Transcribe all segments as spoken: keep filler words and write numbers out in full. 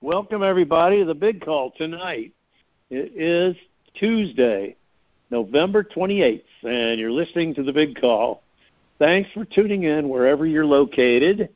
Welcome, everybody, to the big call tonight. It is Tuesday, November twenty-eighth, and you're listening to the big call. Thanks for tuning in wherever you're located.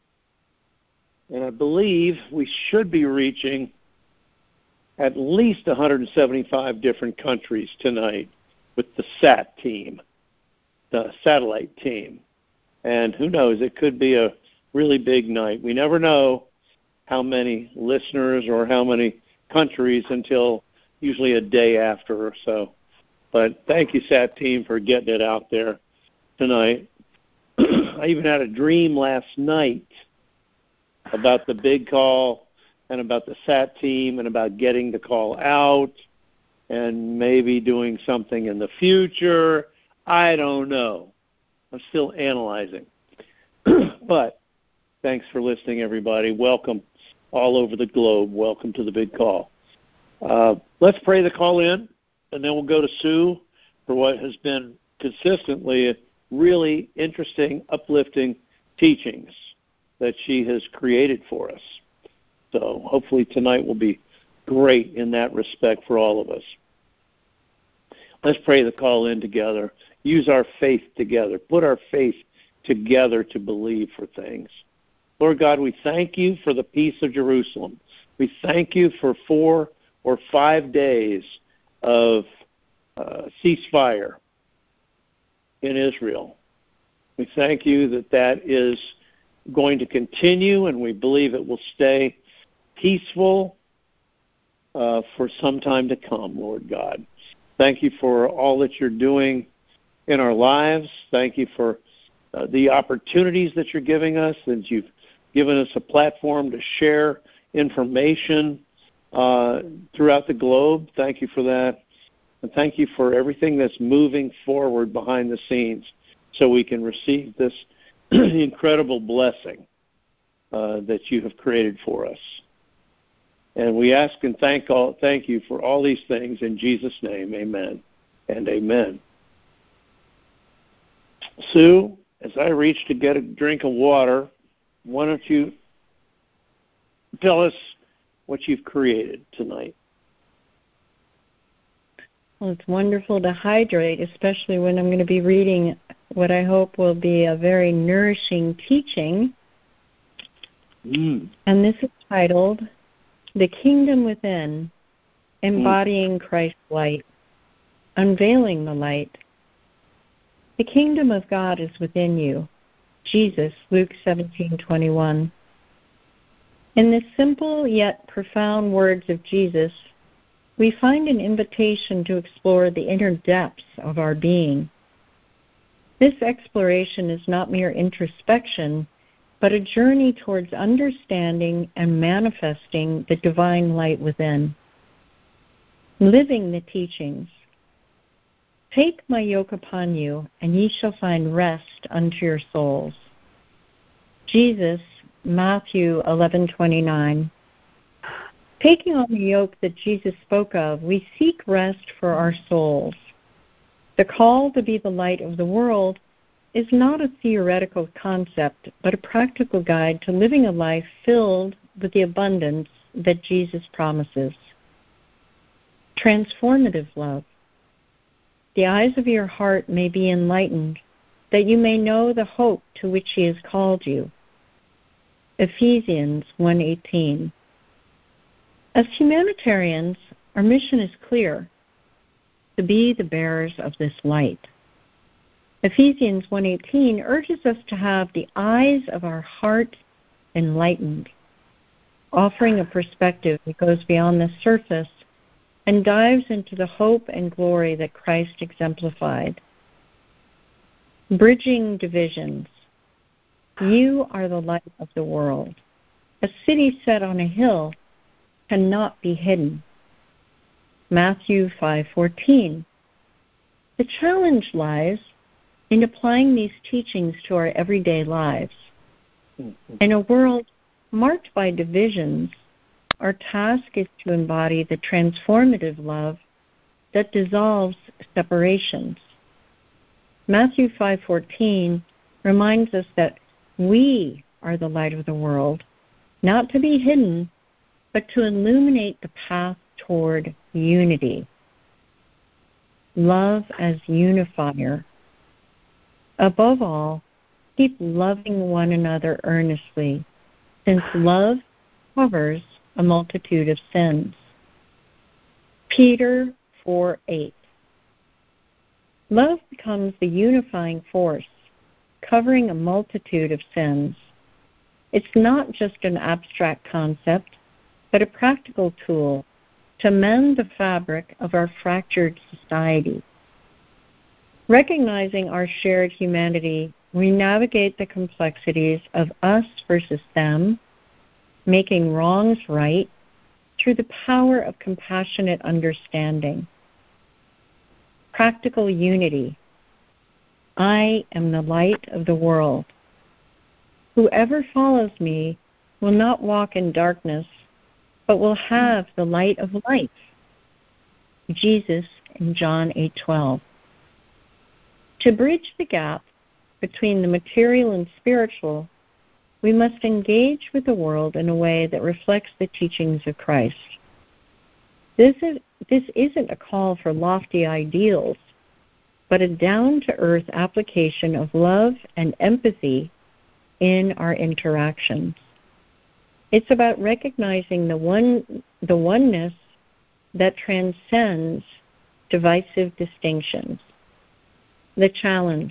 And I believe we should be reaching at least one hundred seventy-five different countries tonight with the S A T team, the satellite team. And who knows, it could be a really big night. We never know how many listeners or how many countries until usually a day after or so. But thank you, S A T team, for getting it out there tonight. I even had a dream last night about the big call and about the S A T team and about getting the call out and maybe doing something in the future. I don't know. I'm still analyzing. But thanks for listening, everybody. Welcome all over the globe. Welcome to the big call. Uh, let's pray the call in, and then we'll go to Sue for what has been consistently really interesting, uplifting teachings that she has created for us. So hopefully tonight will be great in that respect for all of us. Let's pray the call in together. Use our faith together. Put our faith together to believe for things. Lord God, we thank you for the peace of Jerusalem. We thank you for four or five days of uh, ceasefire in Israel. We thank you that that is going to continue, and we believe it will stay peaceful uh, for some time to come, Lord God. Thank you for all that you're doing in our lives. Thank you for uh, the opportunities that you're giving us, that you've given us a platform to share information uh, throughout the globe. Thank you for that. And thank you for everything that's moving forward behind the scenes so we can receive this incredible blessing uh, that you have created for us. And we ask and thank all, thank you for all these things in Jesus' name. Amen and amen. Sue, as I reach to get a drink of water, why don't you tell us what you've created tonight? Well, it's wonderful to hydrate, especially when I'm going to be reading what I hope will be a very nourishing teaching. Mm. And this is titled, The Kingdom Within, Embodying mm. Christ's Light, Unveiling the Light. The kingdom of God is within you. Jesus, Luke seventeen twenty-one. In the simple yet profound words of Jesus, we find an invitation to explore the inner depths of our being. This exploration is not mere introspection, but a journey towards understanding and manifesting the divine light within. Living the teachings. Take my yoke upon you, and ye shall find rest unto your souls. Jesus, Matthew eleven twenty-nine. Taking on the yoke that Jesus spoke of, we seek rest for our souls. The call to be the light of the world is not a theoretical concept, but a practical guide to living a life filled with the abundance that Jesus promises. Transformative love. The eyes of your heart may be enlightened, that you may know the hope to which he has called you. Ephesians one eighteen. As humanitarians, our mission is clear, to be the bearers of this light. Ephesians one eighteen urges us to have the eyes of our heart enlightened, offering a perspective that goes beyond the surface and dives into the hope and glory that Christ exemplified. Bridging divisions. You are the light of the world. A city set on a hill cannot be hidden. Matthew five fourteen. The challenge lies in applying these teachings to our everyday lives. In a world marked by divisions, our task is to embody the transformative love that dissolves separations. Matthew five fourteen reminds us that we are the light of the world, not to be hidden, but to illuminate the path toward unity. Love as unifier. Above all, keep loving one another earnestly, since love covers a multitude of sins. Peter four eight. Love becomes the unifying force, covering a multitude of sins. It's not just an abstract concept, but a practical tool to mend the fabric of our fractured society. Recognizing our shared humanity, we navigate the complexities of us versus them, making wrongs right through the power of compassionate understanding. Practical unity. I am the light of the world. Whoever follows me will not walk in darkness, but will have the light of life. Jesus in John eight twelve. To bridge the gap between the material and spiritual, we must engage with the world in a way that reflects the teachings of Christ. This is, this isn't a call for lofty ideals, but a down-to-earth application of love and empathy in our interactions. It's about recognizing the one, the oneness that transcends divisive distinctions. The challenge.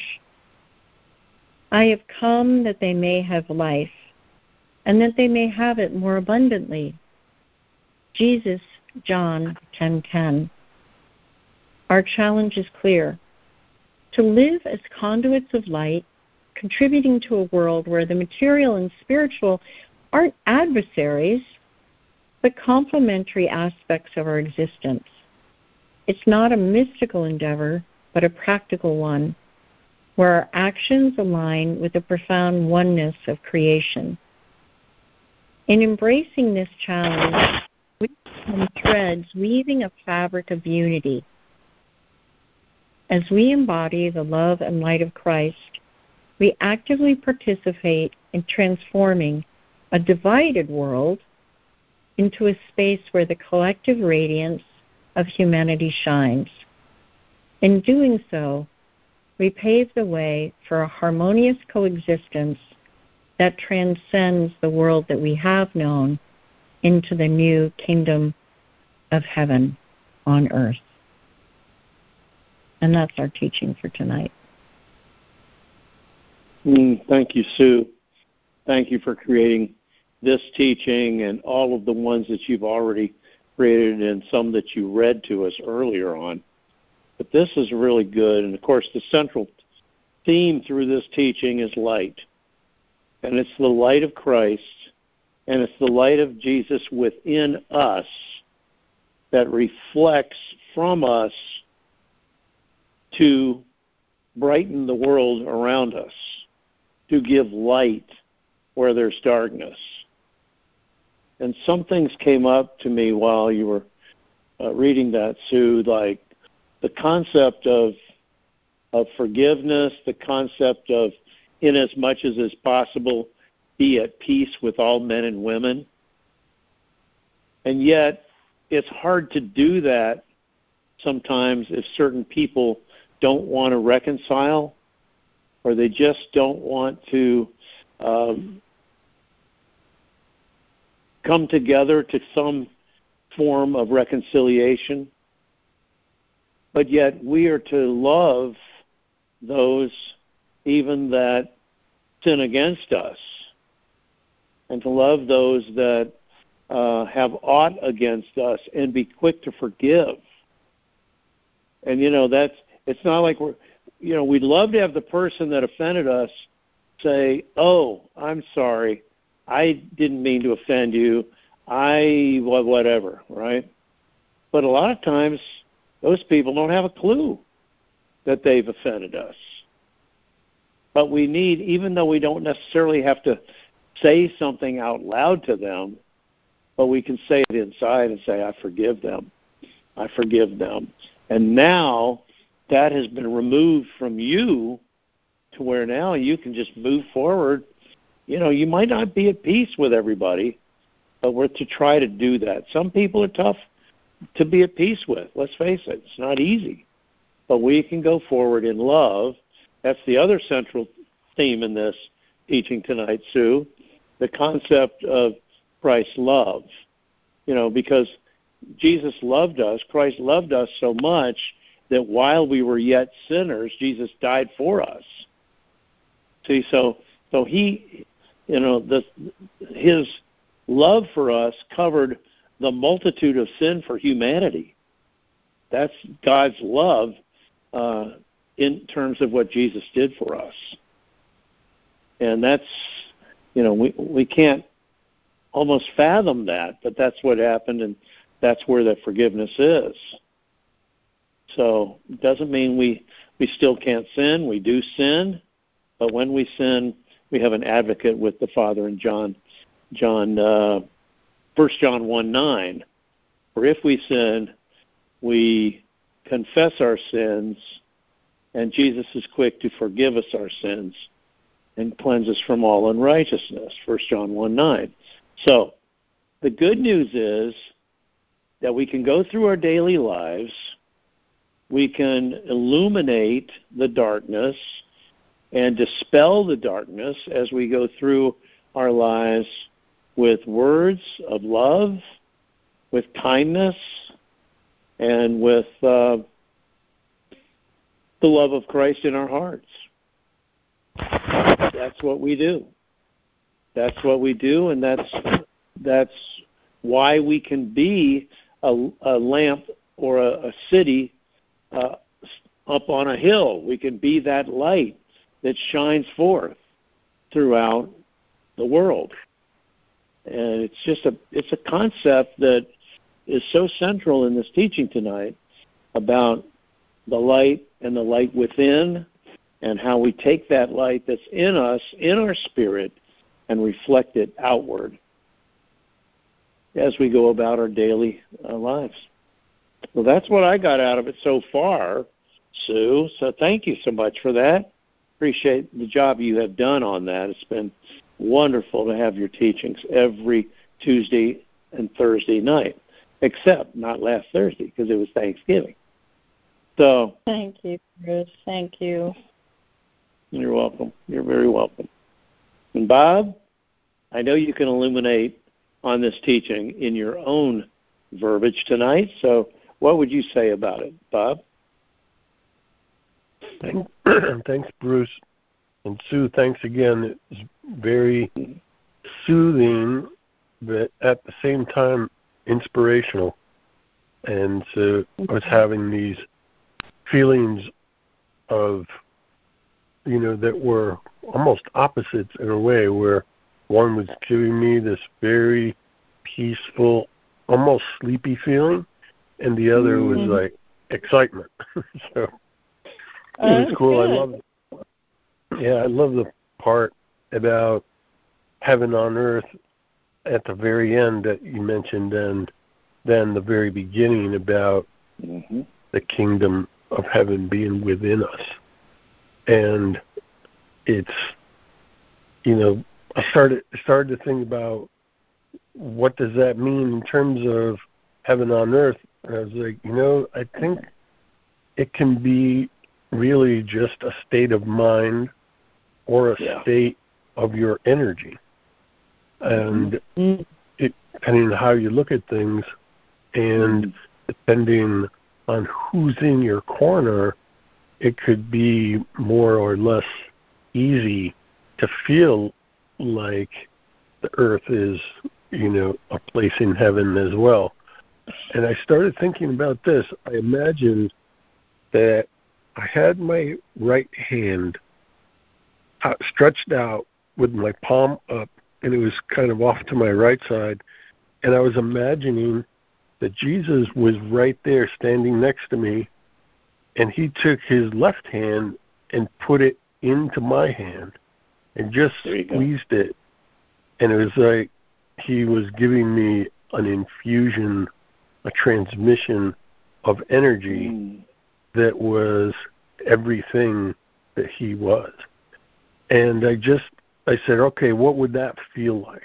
I have come that they may have life, and that they may have it more abundantly. Jesus, John ten ten. Our challenge is clear. To live as conduits of light, contributing to a world where the material and spiritual aren't adversaries, but complementary aspects of our existence. It's not a mystical endeavor, but a practical one, where our actions align with the profound oneness of creation. In embracing this challenge, we become threads weaving a fabric of unity. As we embody the love and light of Christ, we actively participate in transforming a divided world into a space where the collective radiance of humanity shines. In doing so, we pave the way for a harmonious coexistence that transcends the world that we have known into the new kingdom of heaven on earth. And that's our teaching for tonight. Mm, thank you, Sue. Thank you for creating this teaching and all of the ones that you've already created and some that you read to us earlier on. But this is really good. And, of course, the central theme through this teaching is light. And it's the light of Christ, and it's the light of Jesus within us that reflects from us to brighten the world around us, to give light where there's darkness. And some things came up to me while you were uh, reading that, Sue, like the concept of of forgiveness, the concept of, in as much as is possible, be at peace with all men and women. And yet, it's hard to do that sometimes if certain people don't want to reconcile, or they just don't want to um, come together to some form of reconciliation. But yet we are to love those even that sin against us, and to love those that uh, have aught against us, and be quick to forgive. And, you know, that's, it's not like we're, you know, we'd love to have the person that offended us say, oh, I'm sorry, I didn't mean to offend you, I, whatever, right? But a lot of times, those people don't have a clue that they've offended us. But we need, even though we don't necessarily have to say something out loud to them, but we can say it inside and say, I forgive them. I forgive them. And now that has been removed from you to where now you can just move forward. You know, you might not be at peace with everybody, but we're to try to do that. Some people are tough to be at peace with. Let's face it. It's not easy. But we can go forward in love. That's the other central theme in this teaching tonight, Sue, the concept of Christ's love. You know, because Jesus loved us, Christ loved us so much that while we were yet sinners, Jesus died for us. See, so so he, you know, the his love for us covered the multitude of sin for humanity. That's God's love uh, in terms of what Jesus did for us. And that's, you know, we we can't almost fathom that, but that's what happened, and that's where the forgiveness is. So it doesn't mean we, we still can't sin. We do sin, but when we sin, we have an advocate with the Father in John, John, uh, First John one nine. For if we sin, we confess our sins, and Jesus is quick to forgive us our sins and cleanse us from all unrighteousness. First John one nine. So the good news is that we can go through our daily lives, we can illuminate the darkness and dispel the darkness as we go through our lives with words of love, with kindness, and with uh, the love of Christ in our hearts. That's what we do. That's what we do, and that's that's why we can be a, a lamp or a, a city uh, up on a hill. We can be that light that shines forth throughout the world. And it's just a it's a concept that is so central in this teaching tonight about the light and the light within, and how we take that light that's in us, in our spirit, and reflect it outward as we go about our daily uh, lives. Well, that's what I got out of it so far, Sue. So thank you so much for that. Appreciate the job you have done on that. It's been wonderful to have your teachings every Tuesday and Thursday night, except not last Thursday because it was Thanksgiving. So thank you, Bruce. Thank you. You're welcome. You're very welcome. And Bob, I know you can illuminate on this teaching in your own verbiage tonight, so what would you say about it, Bob? Thanks, Bruce. And Sue, thanks again. It's very soothing, but at the same time inspirational. And so I was having these feelings of, you know, that were almost opposites in a way, where one was giving me this very peaceful, almost sleepy feeling, and the other mm-hmm. was like excitement. So it was cool. Good. I love it. Yeah, I love the part about heaven on earth at the very end that you mentioned, and then the very beginning about mm-hmm. the kingdom of heaven being within us. And it's, you know, I started started to think about what does that mean in terms of heaven on earth. And I was like, you know, I think it can be really just a state of mind or a yeah. state of your energy. And mm-hmm. it, depending on how you look at things, and mm-hmm. depending on who's in your corner, it could be more or less easy to feel like the earth is, you know, a place in heaven as well. And I started thinking about this. I imagined that I had my right hand out, stretched out with my palm up, and it was kind of off to my right side. And I was imagining that Jesus was right there standing next to me, and he took his left hand and put it into my hand and just squeezed go. it. And it was like he was giving me an infusion, a transmission of energy mm. that was everything that he was. And I just, I said, okay, what would that feel like?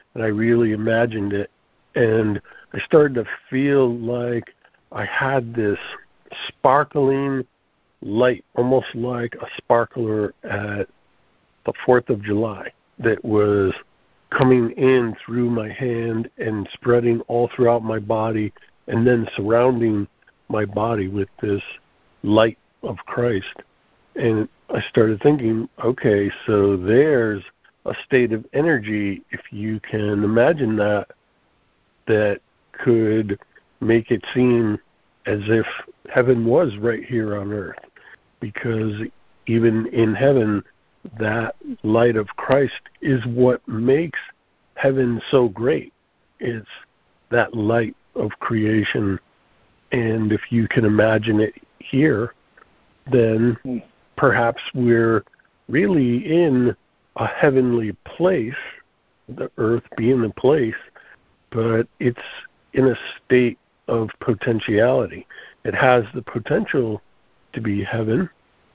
and I really imagined it. And I started to feel like I had this sparkling light, almost like a sparkler at the fourth of July, that was coming in through my hand and spreading all throughout my body, and then surrounding my body with this light of Christ. And I started thinking, okay, so there's a state of energy, if you can imagine that, that could make it seem as if heaven was right here on earth. Because even in heaven, that light of Christ is what makes heaven so great. It's that light of creation. And if you can imagine it here, then perhaps we're really in a heavenly place, the earth being the place, but it's in a state of potentiality. It has the potential to be heaven,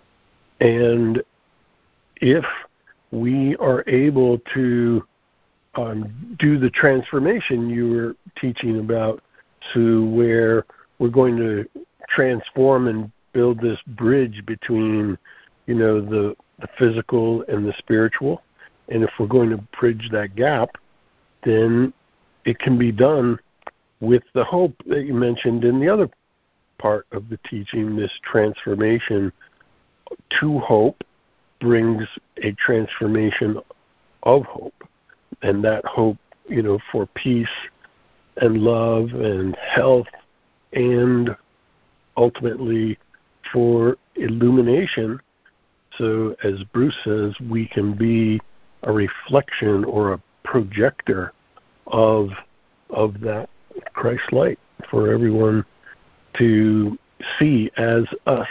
and if we are able to um, do the transformation you were teaching about, Sue, where we're going to transform and build this bridge between, you know, the, the physical and the spiritual, and if we're going to bridge that gap, then it can be done with the hope that you mentioned in the other part of the teaching. This transformation to hope brings a transformation of hope, and that hope, you know, for peace and love and health, and ultimately for illumination. So as Bruce says, we can be a reflection or a projector of of that Christ light for everyone to see as us.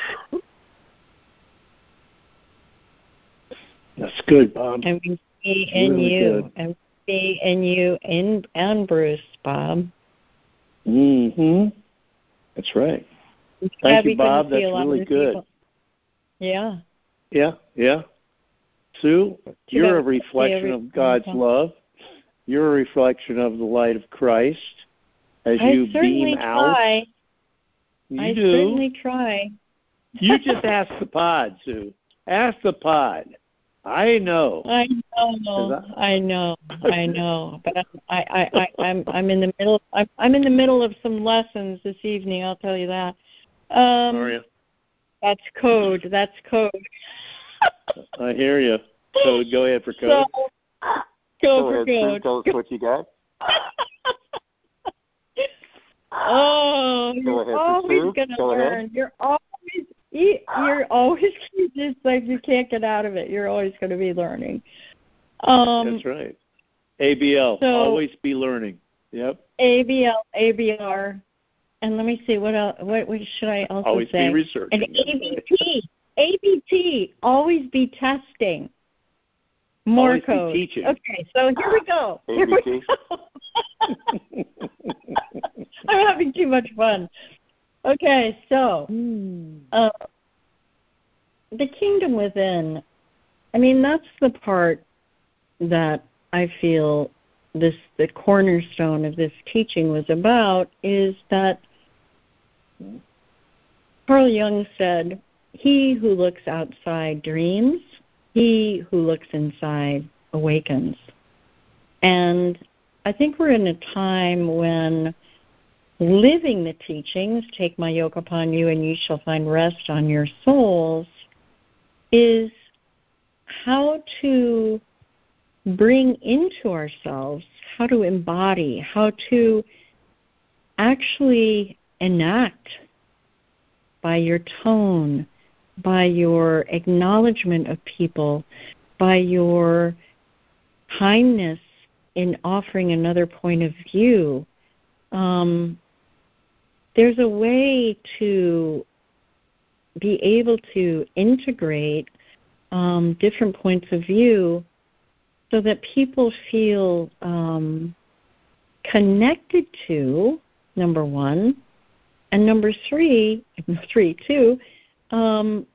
That's good, Bob. And we see in really you, good. and we see in you in and Bruce, Bob. Mm-hmm. That's right. It's Thank happy you, Bob. to see That's a lot of really the good. people. Yeah. Yeah, yeah. Sue, you're a bad to see reflection every- of God's Okay. love. You're a reflection of the light of Christ as I you certainly beam out. try. You I do. certainly try. You just ask the pod, Sue. Ask the pod. I know. I know, I know, I know. But I, I, I, I'm, I'm in the middle. I'm, I'm in the middle of some lessons this evening. I'll tell you that. Um, Are you? That's code. That's code. I hear you. Code. Go ahead for code. So, go, Go for ahead, Sue. code. Tell us what you got. Oh, Go you're ahead, always Sue. gonna Go learn. ahead. You're always you're always just like you can't get out of it. You're always going to be learning. Um, That's right. A B L. So, Always be learning. Yep. A B L, A B R, and let me see what else. What, what should I also Always say? be researching. And A B T. A B T. Always be testing. More Always be code. teaching. Okay, so here we go. Here we A B T. go. I'm having too much fun. Okay, so uh, the kingdom within, I mean, that's the part that I feel this the cornerstone of this teaching was about, is that Carl Jung said, he who looks outside dreams, he who looks inside awakens. And I think we're in a time when living the teachings, take my yoke upon you and you shall find rest on your souls, is how to bring into ourselves, how to embody, how to actually enact by your tone, by your acknowledgement of people, by your kindness in offering another point of view. Um, there's a way to be able to integrate um, different points of view so that people feel um, connected to, number one, and number three, three, two, um,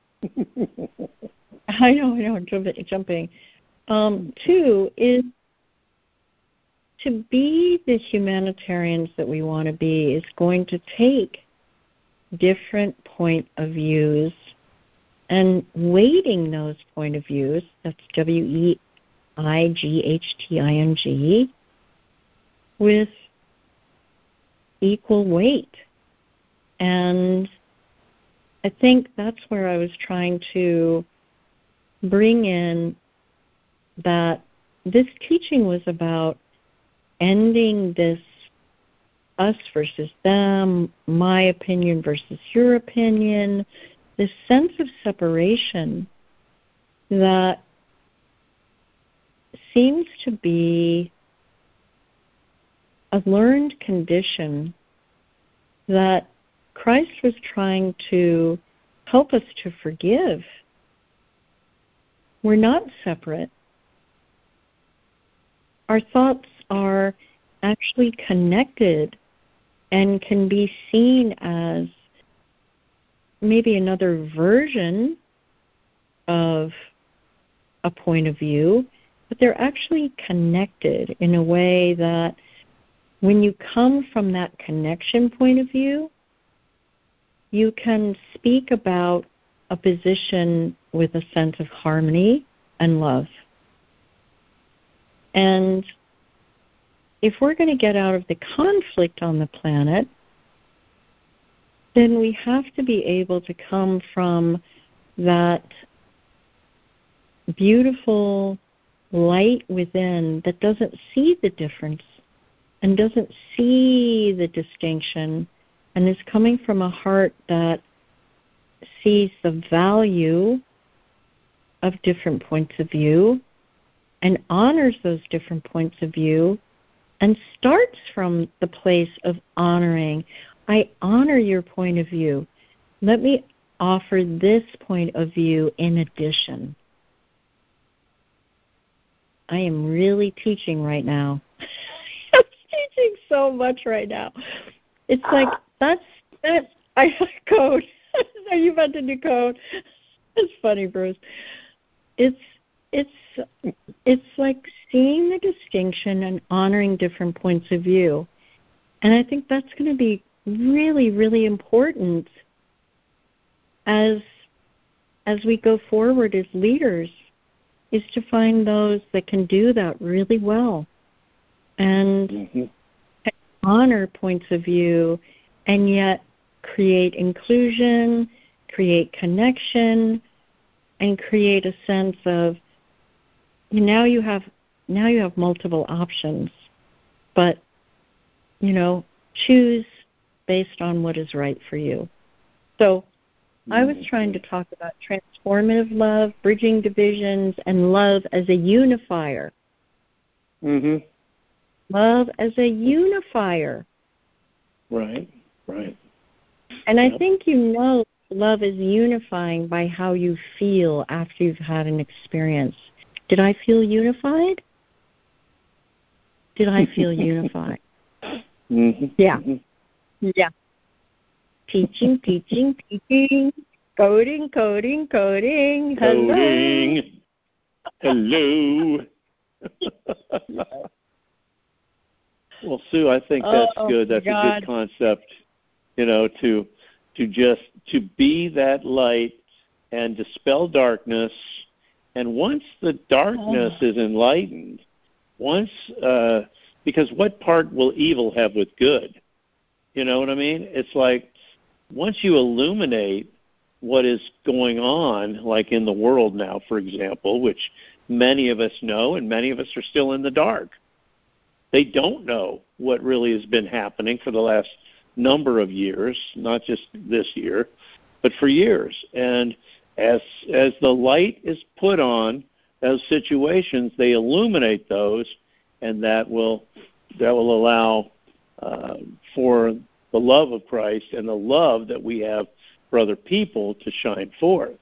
I know, I know, I'm jumping. jumping. Um, two is to be the humanitarians that we want to be is going to take different point of views and weighting those point of views, that's W E I G H T I N G, with equal weight. And I think that's where I was trying to bring in that this teaching was about ending this us versus them, my opinion versus your opinion, this sense of separation that seems to be a learned condition that Christ was trying to help us to forgive. We're not separate. Our thoughts are actually connected and can be seen as maybe another version of a point of view, but they're actually connected in a way that when you come from that connection point of view, you can speak about a position with a sense of harmony and love. And if we're going to get out of the conflict on the planet, then we have to be able to come from that beautiful light within that doesn't see the difference and doesn't see the distinction and is coming from a heart that sees the value of different points of view and honors those different points of view and starts from the place of honoring. I honor your point of view. Let me offer this point of view in addition. I am really teaching right now. I'm teaching so much right now. It's like, that's, that's I code. Are you about to do code? It's funny, Bruce. It's, it's, it's like seeing the distinction and honoring different points of view. And I think that's going to be really, really important as, as we go forward as leaders, is to find those that can do that really well and mm-hmm. honor points of view and yet create inclusion, create connection, and create a sense of now you have now you have multiple options, but you know, choose based on what is right for you. So I was trying to talk about transformative love, bridging divisions, and love as a unifier. Mm-hmm. Love as a unifier. Right, right. And yep. I think you know love is unifying by how you feel after you've had an experience. Did I feel unified? Did I feel unified? Mm-hmm. Yeah. Yeah. Teaching, teaching, teaching, coding, coding, coding. Coding. Hello. Hello. Well, Sue, I think that's oh, good. That's God. a good concept, you know, to to just to be that light and dispel darkness. And once the darkness oh. is enlightened, once uh, because what part will evil have with good? You know what I mean? It's like once you illuminate what is going on, like in the world now, for example, which many of us know and many of us are still in the dark. They don't know what really has been happening for the last number of years, not just this year, but for years. And as as the light is put on those situations, they illuminate those, and that will that will allow uh, for the love of Christ and the love that we have for other people to shine forth.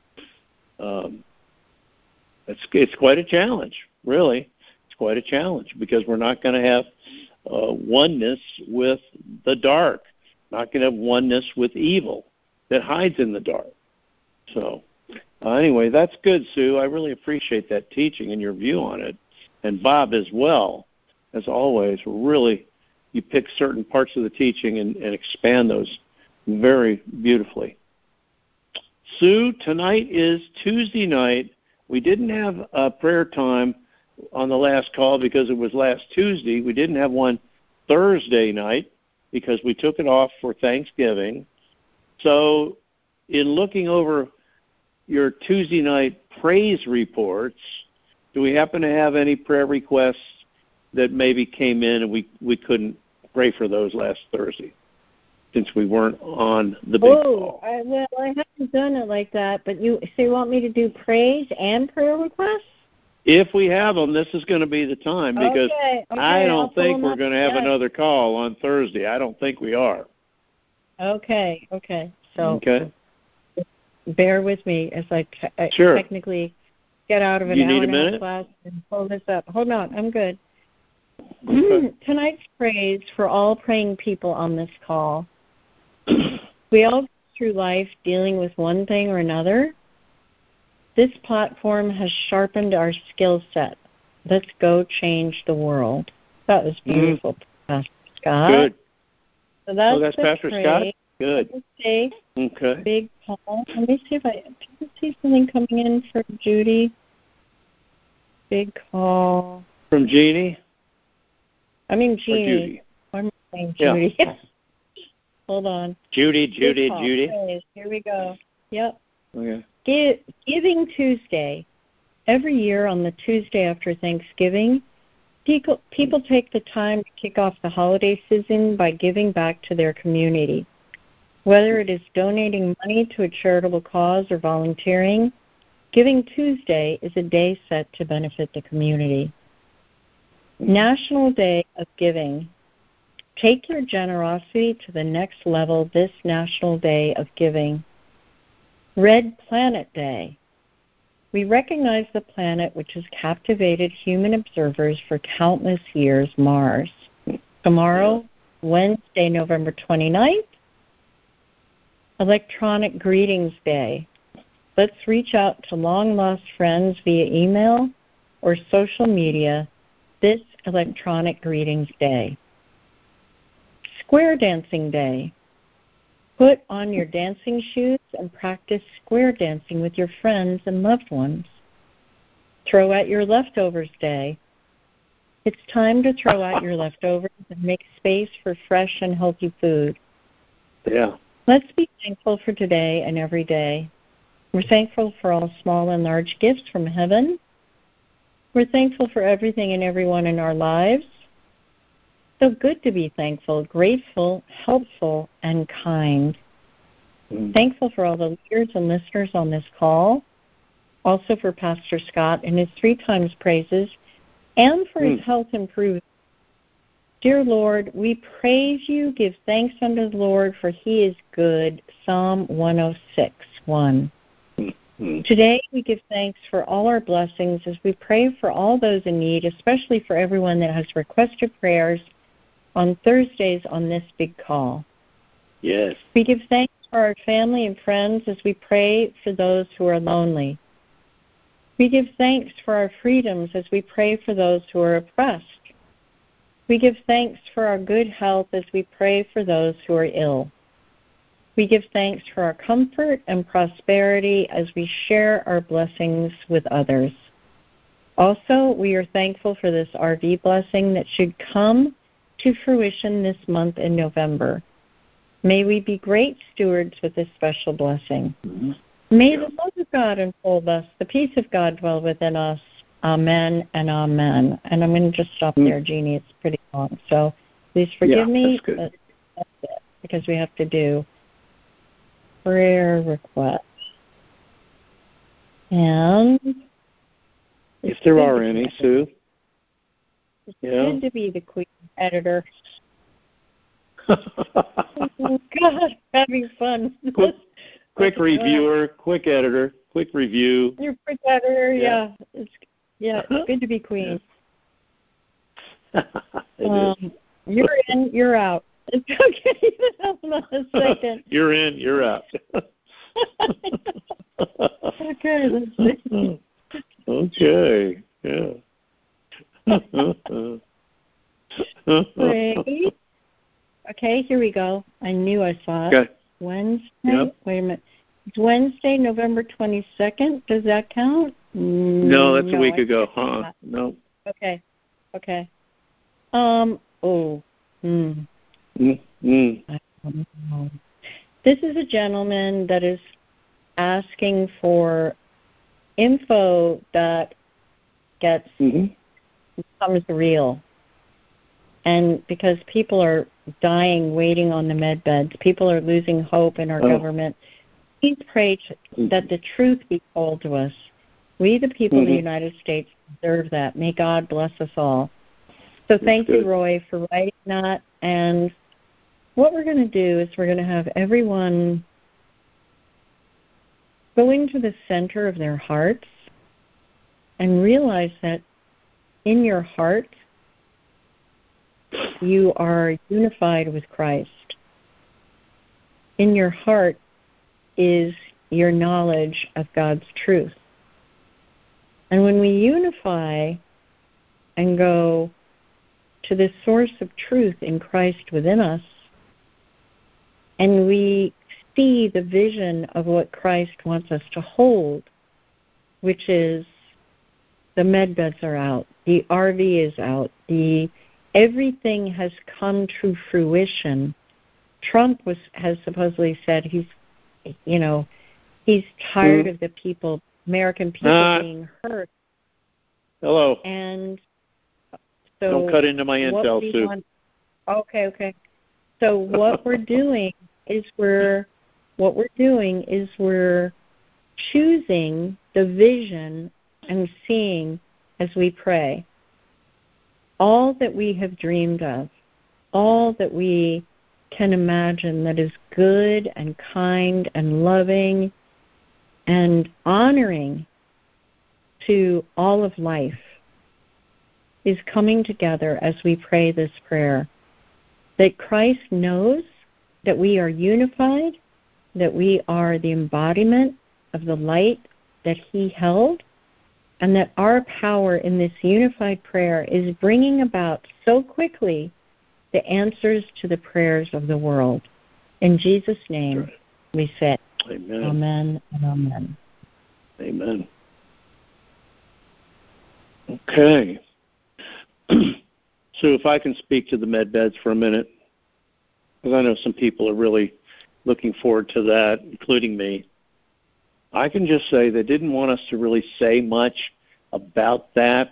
Um, it's it's quite a challenge, really. It's quite a challenge because we're not going to have uh, oneness with the dark, not going to have oneness with evil that hides in the dark. So uh, anyway, that's good, Sue. I really appreciate that teaching and your view on it, and Bob as well. as always, really, you pick certain parts of the teaching and, and expand those very beautifully. Sue, tonight is Tuesday night. We didn't have a prayer time on the last call because it was last Tuesday. We didn't have one Thursday night because we took it off for Thanksgiving. So in looking over your Tuesday night praise reports, do we happen to have any prayer requests that maybe came in and we, we couldn't pray for those last Thursday since we weren't on the big oh, call? I, well, I haven't done it like that, but you so you want me to do praise and prayer requests? If we have them, this is going to be the time because okay, okay, I don't I'll think we're going to have yes. another call on Thursday. I don't think we are. Okay, okay. So okay. bear with me as I, te- I sure. technically get out of an you hour need a and a half minute? class and pull this up. Hold on, I'm good. Okay. Tonight's praise for all praying people on this call. We all go through life dealing with one thing or another. This platform has sharpened our skill set. Let's go change the world. That was beautiful, mm. Pastor Scott. Good. So that's, oh, that's Pastor praise. Scott? Good. Okay. Okay. Big Paul. Let me see if I did I see something coming in for Judy. Big call. From Jeannie? I mean Jeannie. Or Judy. I'm saying Judy. Yeah. Hold on. Judy, Judy, Judy. Praise. Here we go. Yep. Okay. Give, Giving Tuesday. Every year on the Tuesday after Thanksgiving, people, people take the time to kick off the holiday season by giving back to their community. Whether it is donating money to a charitable cause or volunteering, Giving Tuesday is a day set to benefit the community. National Day of Giving. Take your generosity to the next level this National Day of Giving. Red Planet Day. We recognize the planet which has captivated human observers for countless years, Mars. Tomorrow, Wednesday, November twenty-ninth, Electronic Greetings Day. Let's reach out to long-lost friends via email or social media this Electronic Greetings Day. Square Dancing Day. Put on your dancing shoes and practice square dancing with your friends and loved ones. Throw out your leftovers day. It's time to throw out your leftovers and make space for fresh and healthy food. Yeah. Let's be thankful for today and every day. We're thankful for all small and large gifts from heaven. We're thankful for everything and everyone in our lives. So good to be thankful, grateful, helpful, and kind. Mm. Thankful for all the leaders and listeners on this call, also for Pastor Scott and his three times praises, and for mm. his health improvement. Dear Lord, we praise you, give thanks unto the Lord, for he is good. Psalm one oh six, one. Mm-hmm. Today we give thanks for all our blessings as we pray for all those in need, especially for everyone that has requested prayers on Thursdays on this big call. Yes. We give thanks for our family and friends as we pray for those who are lonely. We give thanks for our freedoms as we pray for those who are oppressed. We give thanks for our good health as we pray for those who are ill. We give thanks for our comfort and prosperity as we share our blessings with others. Also, we are thankful for this R V blessing that should come to fruition this month in November. May we be great stewards with this special blessing. Mm-hmm. May yeah. the love of God enfold us, the peace of God dwell within us. Amen and amen. And I'm going to just stop mm-hmm. there, Jeannie. It's pretty long. So please forgive yeah, me. That's good. That's it, because we have to do prayer requests. And if there are any, Sue. It's yeah. good to be the queen editor. Oh, God, having fun. Quick, quick reviewer, quick editor, quick review. You're quick editor, yeah. yeah. It's yeah, it's good to be queen. it um, is. You're in, you're out. It's okay. Hold on a second. You're in, you're out. Okay, let's see. Okay, yeah. Pray. Okay, here we go. I knew I saw it. Okay. Wednesday. Yep. Wait a minute. It's Wednesday, November twenty-second. Does that count? No, that's no, a week I ago. can't see Huh? that. No. Okay. Okay. Um. Oh. Hmm. Mm, mm, I don't know. This is a gentleman that is asking for info that gets mm-hmm. becomes real. And because people are dying waiting on the med beds, people are losing hope in our Oh. government, please pray that the truth be told to us. We, the people mm-hmm. of the United States, deserve that. May God bless us all. So thank good. you, Roy, for writing that. And what we're going to do is we're going to have everyone go into the center of their hearts and realize that in your heart, you are unified with Christ. In your heart is your knowledge of God's truth. And when we unify and go to the source of truth in Christ within us, and we see the vision of what Christ wants us to hold, which is the med beds are out, the R V is out, the everything has come to fruition. Trump was has supposedly said he's, you know, he's tired mm. of the people, American people uh, being hurt. Hello. And so don't cut into my intel, Sue. Want, okay, okay. So what we're doing is we're what we're doing is we're choosing the vision and seeing as we pray. All that we have dreamed of, all that we can imagine that is good and kind and loving and honoring to all of life is coming together as we pray this prayer. That Christ knows that we are unified, that we are the embodiment of the light that he held, and that our power in this unified prayer is bringing about so quickly the answers to the prayers of the world. In Jesus' name, right. we say, Amen. Amen and amen. Amen. Okay. So if I can speak to the med beds for a minute, because I know some people are really looking forward to that, including me. I can just say they didn't want us to really say much about that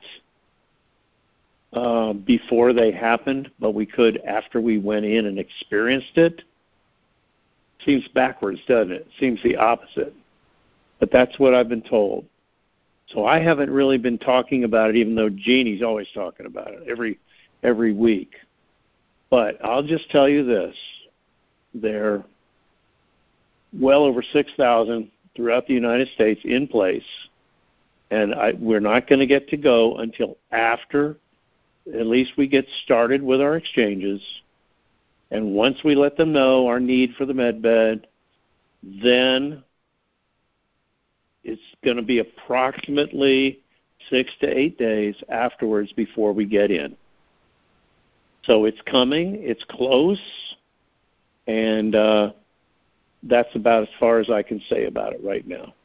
uh, before they happened, but we could after we went in and experienced it. Seems backwards, doesn't it? Seems the opposite. But that's what I've been told. So I haven't really been talking about it, even though Jeannie's always talking about it every every week. But I'll just tell you this. There are well over six thousand throughout the United States in place, and I, we're not going to get to go until after at least we get started with our exchanges. And once we let them know our need for the med bed, then it's going to be approximately six to eight days afterwards before we get in. So it's coming, it's close, and uh, that's about as far as I can say about it right now.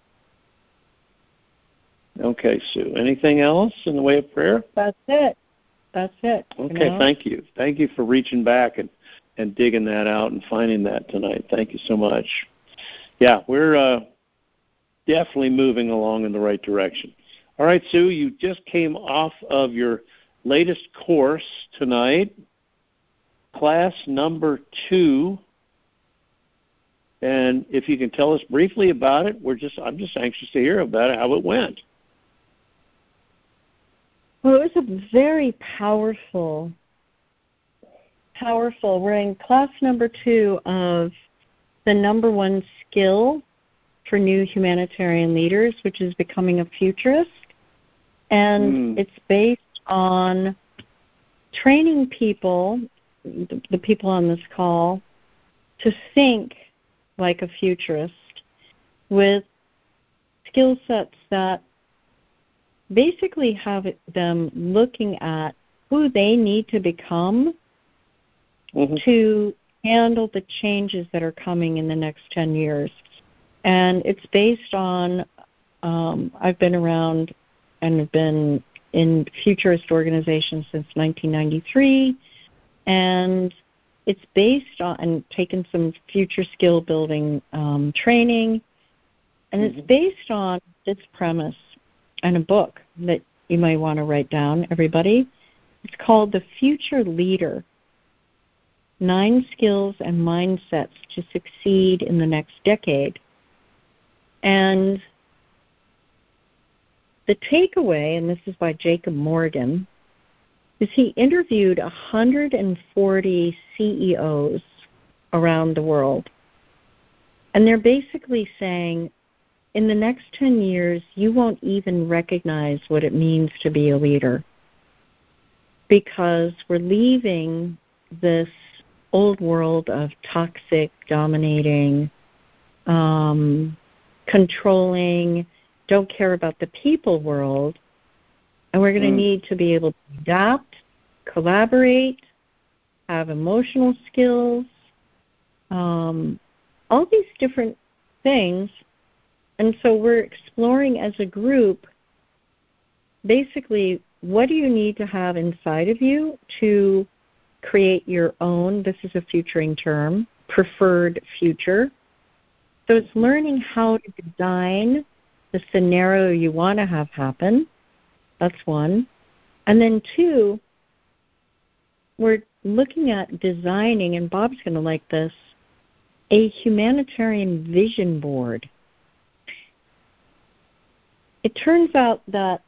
Okay, Sue, anything else in the way of prayer? That's it. That's it. Okay, you know? Thank you. Thank you for reaching back and, and digging that out and finding that tonight. Thank you so much. Yeah, we're uh, definitely moving along in the right direction. All right, Sue, you just came off of your latest course tonight, class number two. And if you can tell us briefly about it, we're just I'm just anxious to hear about it, how it went. Well, it was a very powerful, powerful. We're in class number two of the number one skill for new humanitarian leaders, which is becoming a futurist. And mm. it's based on training people, the, the people on this call, to think like a futurist with skill sets that basically have them looking at who they need to become mm-hmm. to handle the changes that are coming in the next ten years. And it's based on, um, I've been around and have been in futurist organizations since nineteen ninety-three, and it's based on, and taken some future skill building um, training, and mm-hmm. it's based on this premise and a book that you might want to write down, everybody. It's called The Future Leader, Nine Skills and Mindsets to Succeed in the Next Decade. And the takeaway, and this is by Jacob Morgan, is he interviewed one hundred forty C E Os around the world. And they're basically saying, in the next ten years, you won't even recognize what it means to be a leader, because we're leaving this old world of toxic, dominating, um, controlling, don't care about the people world, and we're going to mm. need to be able to adapt, collaborate, have emotional skills, um, all these different things. And so we're exploring as a group, basically, what do you need to have inside of you to create your own, this is a futuring term, preferred future. So it's learning how to design the scenario you want to have happen. That's one. And then two, we're looking at designing, and Bob's going to like this, a humanitarian vision board. It turns out that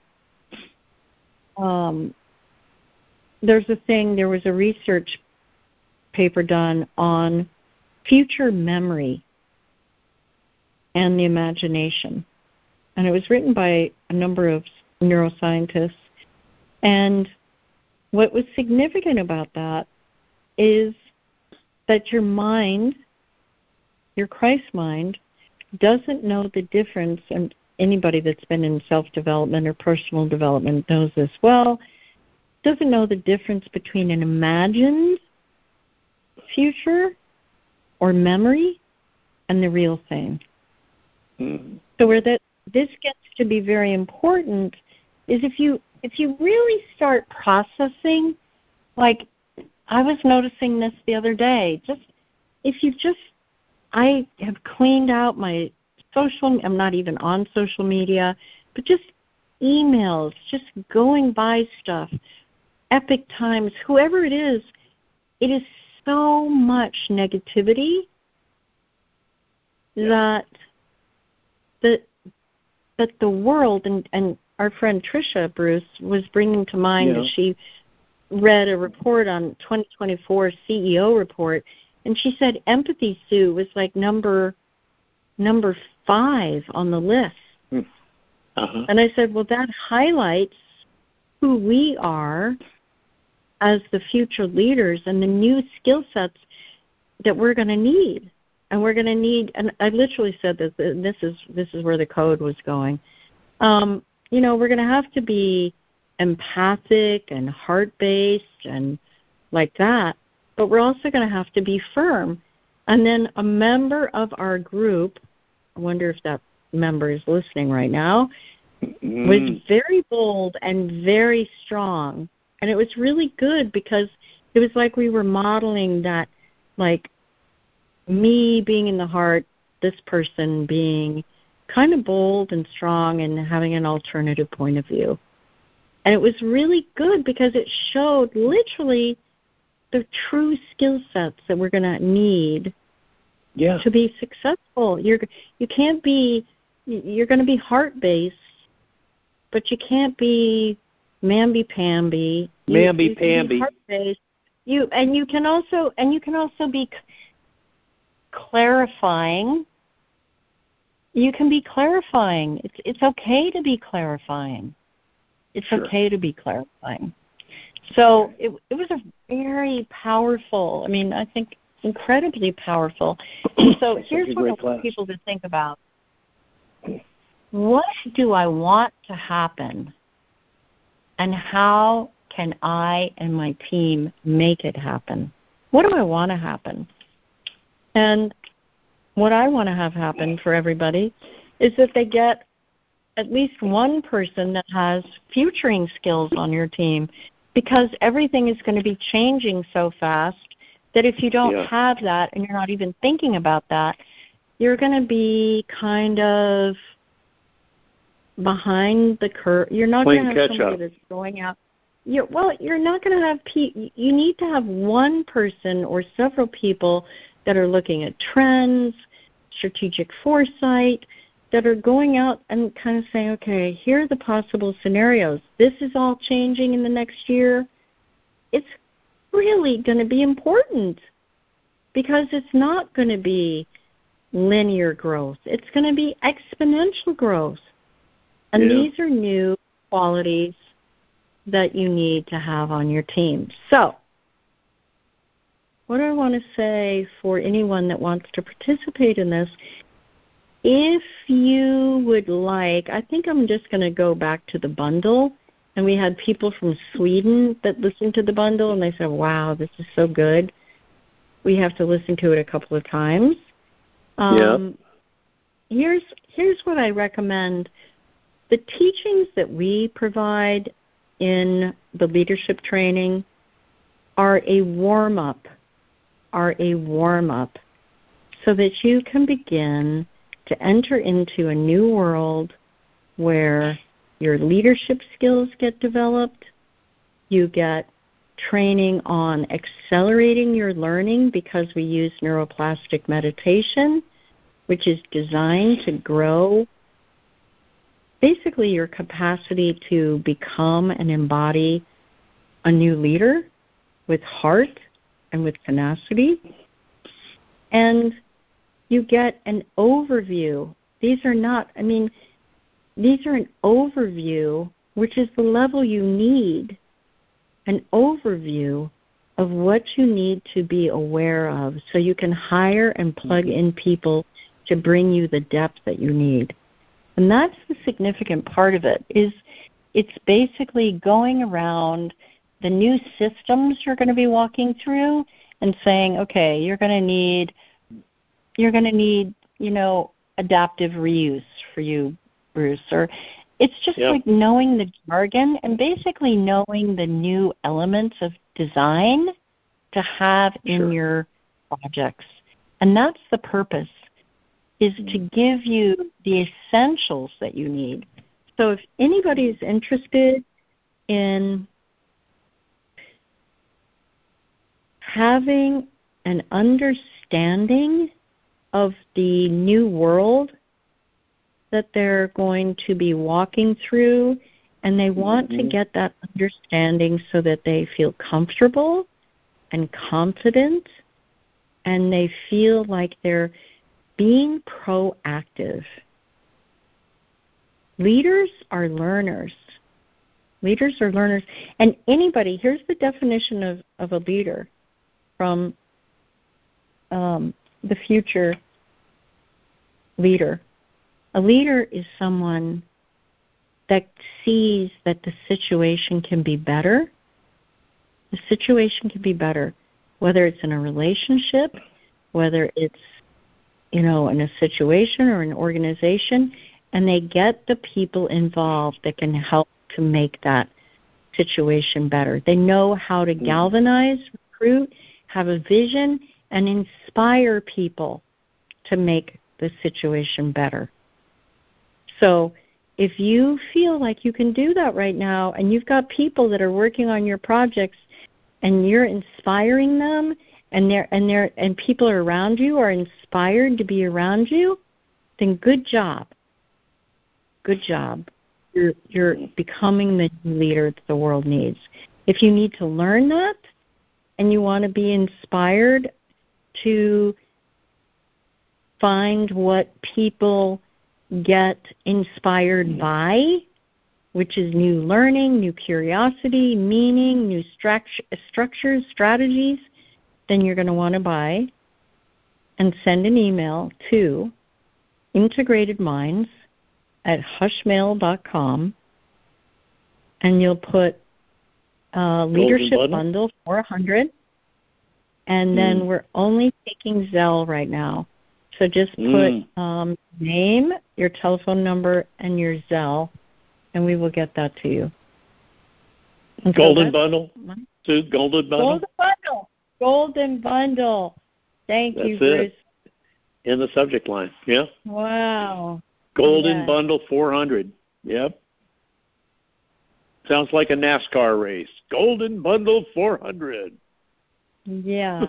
um, there's a thing, there was a research paper done on future memory and the imagination. And it was written by a number of neuroscientists. And what was significant about that is that your mind, your Christ mind, doesn't know the difference, and anybody that's been in self-development or personal development knows this well, doesn't know the difference between an imagined future or memory and the real thing. Mm-hmm. So where that this gets to be very important is if you if you really start processing, like I was noticing this the other day, just if you just, I have cleaned out my social, I'm not even on social media, but just emails, just going by stuff, Epic Times, whoever it is, it is so much negativity that that that the world, and, and our friend Tricia, Bruce, was bringing to mind yeah. as she read a report on twenty twenty-four C E O report, and she said empathy, Sue, was like number number five on the list. Uh-huh. And I said, well, that highlights who we are as the future leaders and the new skill sets that we're going to need. And we're going to need, and I literally said that this is this is where the code was going. Um, you know, we're going to have to be empathic and heart-based and like that, but we're also going to have to be firm. And then a member of our group, I wonder if that member is listening right now, mm. was very bold and very strong. And it was really good because it was like we were modeling that, like, me being in the heart, this person being kind of bold and strong and having an alternative point of view. And it was really good because it showed literally the true skill sets that we're going to need yeah. to be successful. You're you can't be you're going to be heart-based, but you can't be mamby-pamby. Mamby-pamby. You, heart-based. You and you can also and you can also be clarifying. You can be clarifying. It's it's okay to be clarifying. It's sure. okay to be clarifying. So it it was a very powerful, I mean, I think incredibly powerful. So here's what I want people to think about. What do I want to happen? And how can I and my team make it happen? What do I want to happen? And what I want to have happen for everybody is that they get at least one person that has futuring skills on your team, because everything is going to be changing so fast that if you don't yeah. have that and you're not even thinking about that, you're going to be kind of behind the curve. You're not going to have somebody up. that's going out. You're, well, you're not going to have pe- – you need to have one person or several people that are looking at trends, strategic foresight, that are going out and kind of saying, okay, here are the possible scenarios. This is all changing in the next year. It's really going to be important because it's not going to be linear growth. It's going to be exponential growth. And yeah. these are new qualities that you need to have on your team. So what do I want to say for anyone that wants to participate in this? If you would like, I think I'm just going to go back to the bundle. And we had people from Sweden that listened to the bundle, and they said, wow, this is so good. We have to listen to it a couple of times. Um, yeah. Here's, here's what I recommend. The teachings that we provide in the leadership training are a warm-up, are a warm-up so that you can begin to enter into a new world where your leadership skills get developed, you get training on accelerating your learning because we use neuroplastic meditation, which is designed to grow basically your capacity to become and embody a new leader with heart and with tenacity. And you get an overview. These are not, I mean, these are an overview, which is the level you need, an overview of what you need to be aware of so you can hire and plug in people to bring you the depth that you need. And that's the significant part of it, is it's basically going around the new systems you're going to be walking through and saying, okay, you're going to need You're going to need, you know, adaptive reuse for you, Bruce. Or it's just yep. like knowing the jargon and basically knowing the new elements of design to have in sure. your projects. And that's the purpose, is to give you the essentials that you need. So if anybody is interested in having an understanding of the new world that they're going to be walking through, and they want mm-hmm. to get that understanding so that they feel comfortable and confident, and they feel like they're being proactive. Leaders are learners. Leaders are learners. And anybody, here's the definition of, of a leader from um, the future leader. A leader is someone that sees that the situation can be better. The situation can be better, whether it's in a relationship, whether it's, you know, in a situation or an organization, and they get the people involved that can help to make that situation better. They know how to galvanize, recruit, have a vision, and inspire people to make the situation better. So if you feel like you can do that right now, and you've got people that are working on your projects and you're inspiring them, and they're and they're and people are around you are inspired to be around you, then good job. Good job. You're you're becoming the leader that the world needs. If you need to learn that and you want to be inspired to find what people get inspired by, which is new learning, new curiosity, meaning, new structure, structures, strategies, then you're going to want to buy and send an email to integratedminds at hushmail dot com, and you'll put uh, Leadership Bundle? Bundle four hundred. And then mm. we're only taking Zelle right now. So just put mm. um, name, your telephone number, and your Zelle, and we will get that to you. And Golden so Bundle? Sue, Golden Bundle? Golden Bundle. Golden Bundle. Thank That's you, Bruce. It. In the subject line, yeah. Wow. Golden yes. Bundle four hundred, yep. Sounds like a NASCAR race. Golden Bundle four hundred. Yeah.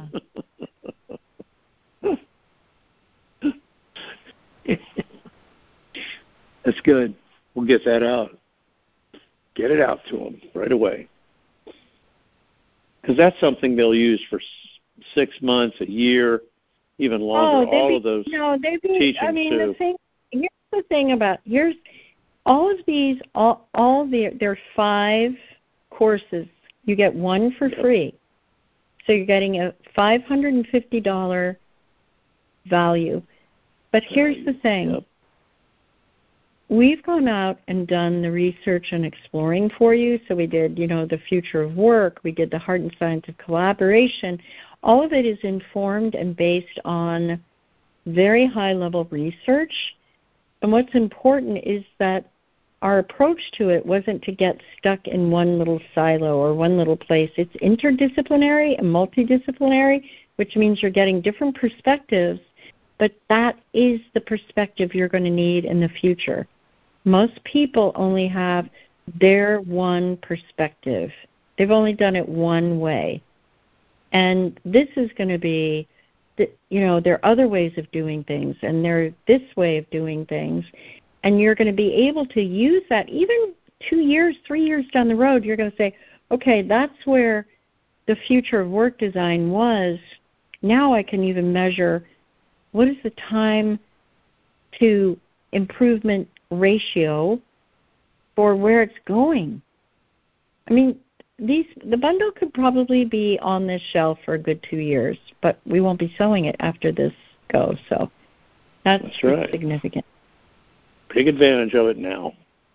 That's good. We'll get that out. Get it out to them right away. Because that's something they'll use for six months, a year, even longer. Oh, all be, of those no, they be, teachings I mean, too. the thing, here's the thing about, here's, all of these, all, all the, there are five courses. You get one for yep. free. So you're getting a five hundred fifty dollars value. But here's the thing. Yep. We've gone out and done the research and exploring for you. So we did, you know, the future of work. We did the heart and science of collaboration. All of it is informed and based on very high-level research. And what's important is that our approach to it wasn't to get stuck in one little silo or one little place. It's interdisciplinary and multidisciplinary, which means you're getting different perspectives, but that is the perspective you're going to need in the future. Most people only have their one perspective. They've only done it one way. And this is going to be, the, you know, there are other ways of doing things, and there's this way of doing things. And you're going to be able to use that even two years, three years down the road. You're going to say, okay, that's where the future of work design was. Now I can even measure what is the time to improvement ratio for where it's going. I mean, these the bundle could probably be on this shelf for a good two years, but we won't be selling it after this goes. So that's, that's right. significant. Take advantage of it now.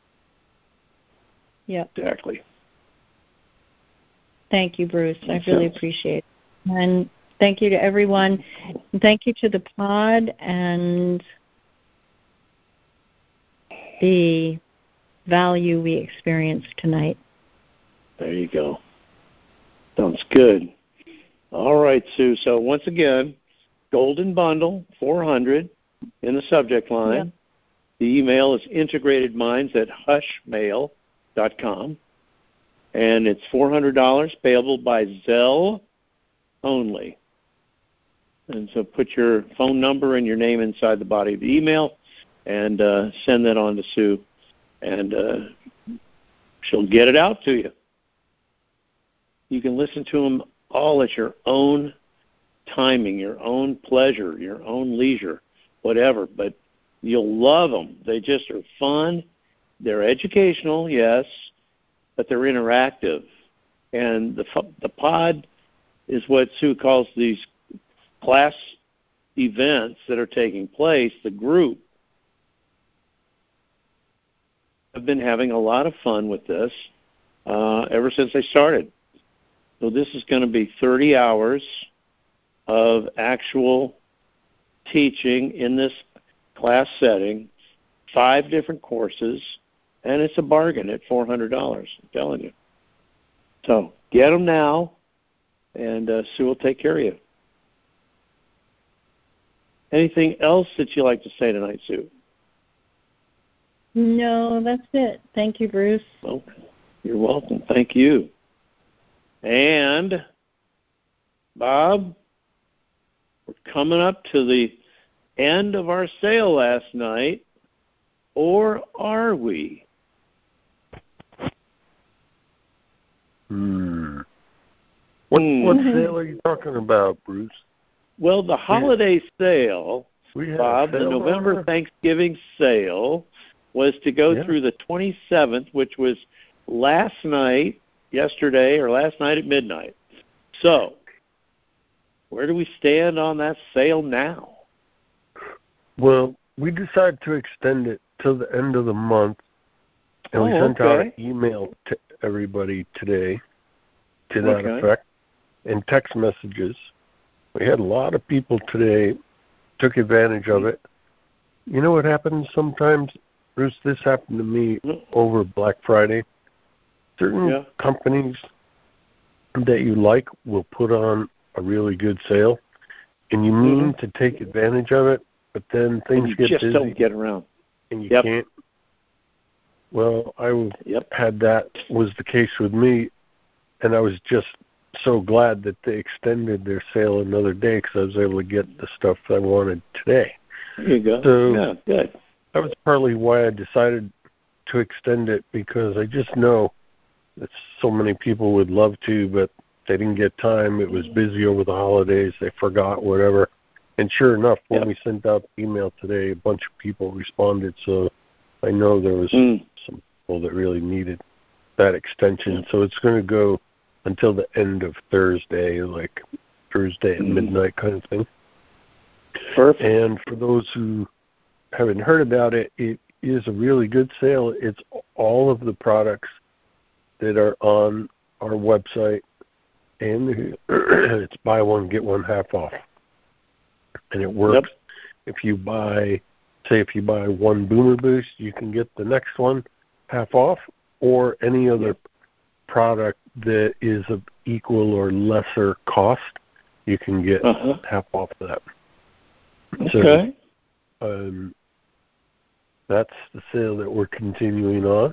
Yep. Exactly. Thank you, Bruce. Makes I really sense. Appreciate it. And thank you to everyone. Thank you to the pod and the value we experienced tonight. There you go. Sounds good. All right, Sue. So once again, Golden Bundle, four hundred in the subject line. Yep. The email is integratedminds at hushmail dot com. And it's four hundred dollars payable by Zelle only. And so put your phone number and your name inside the body of the email and uh, send that on to Sue. And uh, she'll get it out to you. You can listen to them all at your own timing, your own pleasure, your own leisure, whatever. But you'll love them. They just are fun. They're educational, yes, but they're interactive. And the the pod is what Sue calls these class events that are taking place. The group have been having a lot of fun with this uh, ever since they started. So this is going to be thirty hours of actual teaching in this class setting, five different courses, and it's a bargain at four hundred dollars, I'm telling you. So get them now, and uh, Sue will take care of you. Anything else that you'd like to say tonight, Sue? No, that's it. Thank you, Bruce. Well, you're welcome. Thank you. And, Bob, we're coming up to the end of our sale last night, or are we? Hmm. What, hmm. what sale are you talking about, Bruce? Well, the holiday sale, we had Bob, sale the November on Thanksgiving sale, was to go yeah. through the twenty-seventh, which was last night, yesterday, or last night at midnight. So, where do we stand on that sale now? Well, we decided to extend it till the end of the month, and oh, we sent okay. out an email to everybody today. to that okay. effect, and text messages. We had a lot of people today took advantage of it. You know what happens sometimes, Bruce? This happened to me over Black Friday. Certain yeah. companies that you like will put on a really good sale, and you mean mm-hmm. to take advantage of it, but then things and you get just busy. don't get around. And you yep. can't. Well, I yep. had that was the case with me, and I was just so glad that they extended their sale another day because I was able to get the stuff I wanted today. There you go. So yeah, good. That was partly why I decided to extend it, because I just know that so many people would love to, but they didn't get time. It was busy over the holidays. They forgot, whatever. And sure enough, when yep. we sent out the email today, a bunch of people responded. So I know there was mm. some people that really needed that extension. Yep. So it's going to go until the end of Thursday, like Thursday at mm. midnight kind of thing. Perfect. And for those who haven't heard about it, it is a really good sale. It's all of the products that are on our website, and it's buy one, get one half off. And it works. Yep. If you buy, say if you buy one Boomer Boost, you can get the next one half off, or any other yep. product that is of equal or lesser cost, you can get uh-huh. half off of that. Okay. So, um, that's the sale that we're continuing on,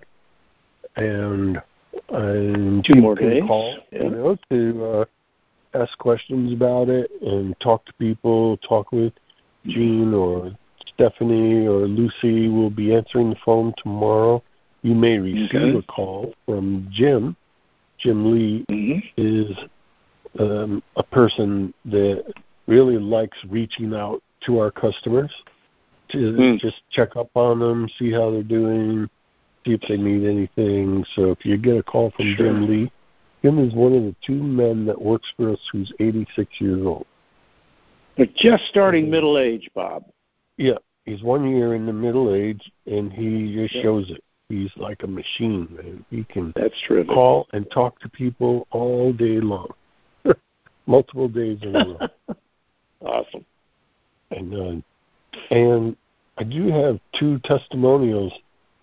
and um, two more days. Call, yeah. you know, to uh, ask questions about it and talk to people. Talk with Jean or Stephanie or Lucy. Will be answering the phone tomorrow. You may receive okay. a call from Jim. Jim Lee mm-hmm. is um, a person that really likes reaching out to our customers to mm. just check up on them, see how they're doing, see if they need anything. So if you get a call from sure. Jim Lee, Jim is one of the two men that works for us who's eighty-six years old. They're just starting middle age, Bob. Yeah, he's one year in the middle age, and he just yeah. shows it. He's like a machine, man. He can That's true. call and talk to people all day long, multiple days in a row. Awesome. And uh, and I do have two testimonials,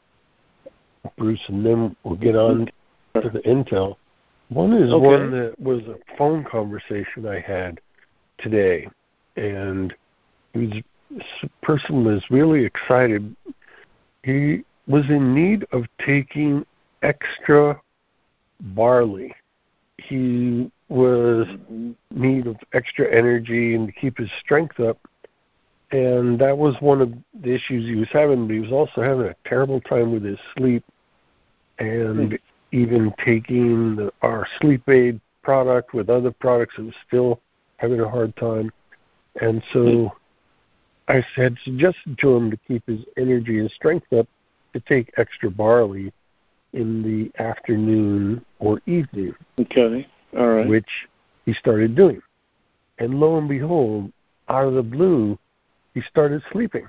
Bruce, and then we'll get on to the intel. One is okay. one that was a phone conversation I had today, and he was, this person was really excited. He was in need of taking extra barley. He was in need of extra energy and to keep his strength up. And that was one of the issues he was having, but he was also having a terrible time with his sleep, and even taking the, our sleep aid product with other products, it was still having a hard time. And so I had suggested to him to keep his energy and strength up to take extra barley in the afternoon or evening. Okay, all right. Which he started doing. And lo and behold, out of the blue, he started sleeping,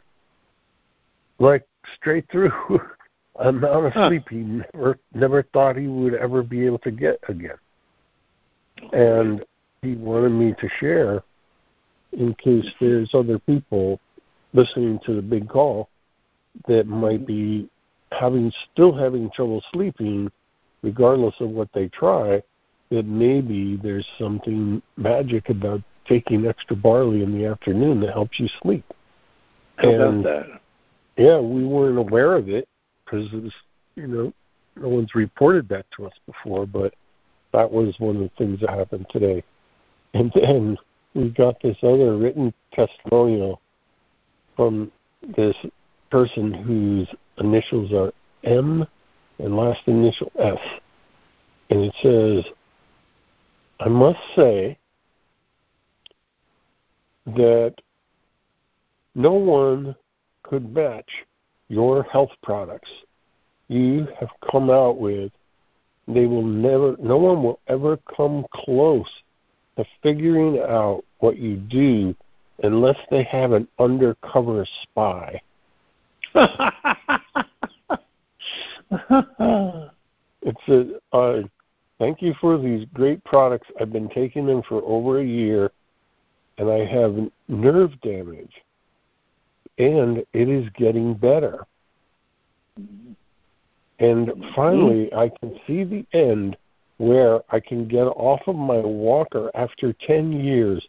like straight through amount of huh. sleep he never never thought he would ever be able to get again. And he wanted me to share, in case there's other people listening to the big call that might be having still having trouble sleeping, regardless of what they try, that maybe there's something magic about taking extra barley in the afternoon that helps you sleep. How and, about that? Yeah, we weren't aware of it because it was, you know, no one's reported that to us before, but that was one of the things that happened today. And then we got this other written testimonial from this person whose initials are M and last initial S. And it says, I must say that no one could match your health products you have come out with. They will never, no one will ever come close to figuring out what you do unless they have an undercover spy. It's a, uh, thank you for these great products. I've been taking them for over a year, and I have nerve damage, and it is getting better. And finally, I can see the end where I can get off of my walker after ten years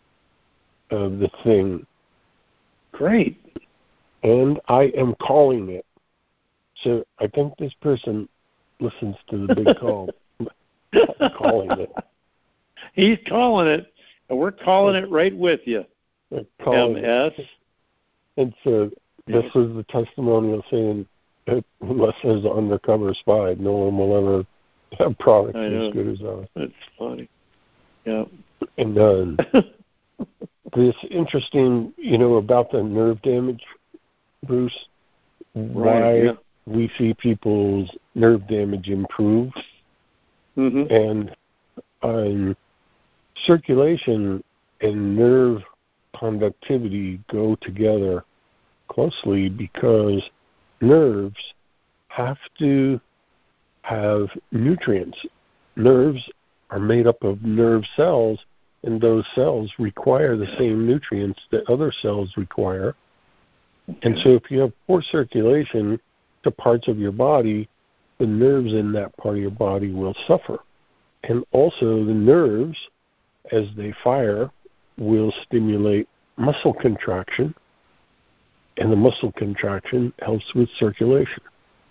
of the thing. Great. And I am calling it. So I think this person listens to the big call. I'm calling it. He's calling it, and we're calling it right with you. M S. And so this is the testimonial saying, unless there's an undercover spy, no one will ever have products as good as ours. That's funny. Yeah. And uh, this interesting, you know, about the nerve damage, Bruce, right, why yeah. we see people's nerve damage improve. Mm-hmm. And um, circulation and nerve conductivity go together closely because nerves have to have nutrients. Nerves are made up of nerve cells, and those cells require the same nutrients that other cells require. And so if you have poor circulation to parts of your body, the nerves in that part of your body will suffer. And also the nerves, as they fire, will stimulate muscle contraction, and the muscle contraction helps with circulation.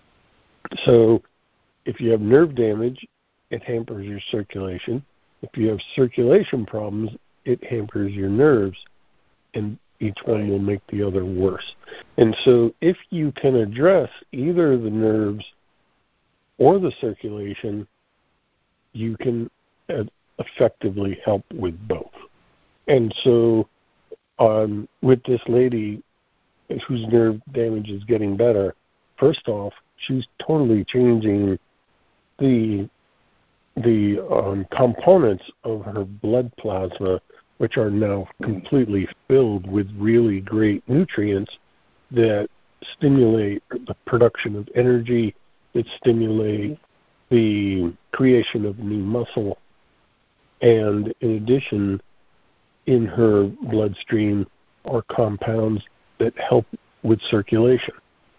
So if you have nerve damage, it hampers your circulation. If you have circulation problems, it hampers your nerves, and each one will make the other worse. And so if you can address either the nerves or the circulation, you can effectively help with both. And so um, with this lady whose nerve damage is getting better, first off, she's totally changing the the um, components of her blood plasma, which are now completely filled with really great nutrients that stimulate the production of energy, that stimulate the creation of new muscle. And in addition, in her bloodstream are compounds that help with circulation,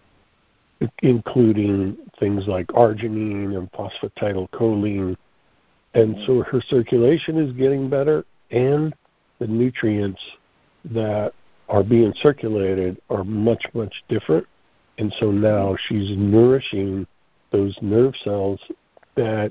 including things like arginine and phosphatidylcholine. And so her circulation is getting better, and the nutrients that are being circulated are much, much different. And so now she's nourishing those nerve cells that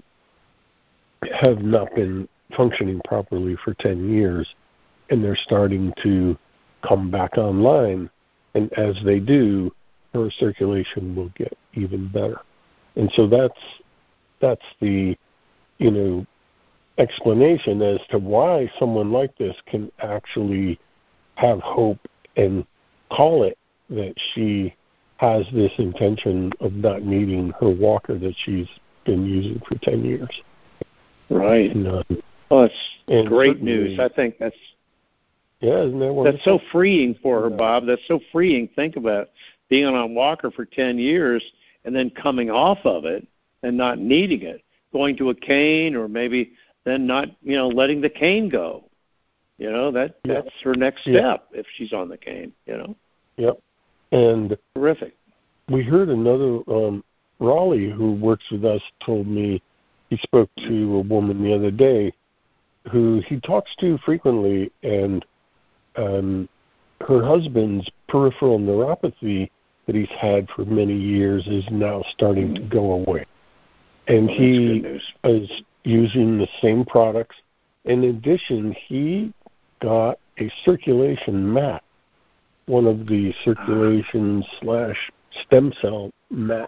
have not been functioning properly for ten years, and they're starting to come back online. And as they do, her circulation will get even better. And so that's that's the, you know, explanation as to why someone like this can actually have hope and call it that she has this intention of not needing her walker that she's been using for ten years. Right. And, uh, well, it's great news. I think that's yeah, isn't that wonderful? That's so freeing for her, Bob. That's so freeing. Think about being on a walker for ten years and then coming off of it and not needing it, going to a cane, or maybe then not, you know, letting the cane go. You know, that that's yep. her next step yep. if she's on the cane, you know. Yep. And terrific. We heard another, um, Raleigh, who works with us, told me he spoke to a woman the other day who he talks to frequently, and um, her husband's peripheral neuropathy that he's had for many years is now starting to go away. And well, he is using the same products. In addition, he got a circulation mat, one of the circulation slash stem cell mats.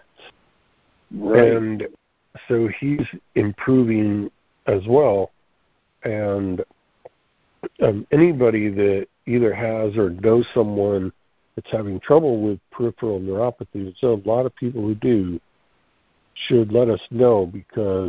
Right. And so he's improving as well. And um, anybody that either has or knows someone that's having trouble with peripheral neuropathy, so a lot of people who do, should let us know, because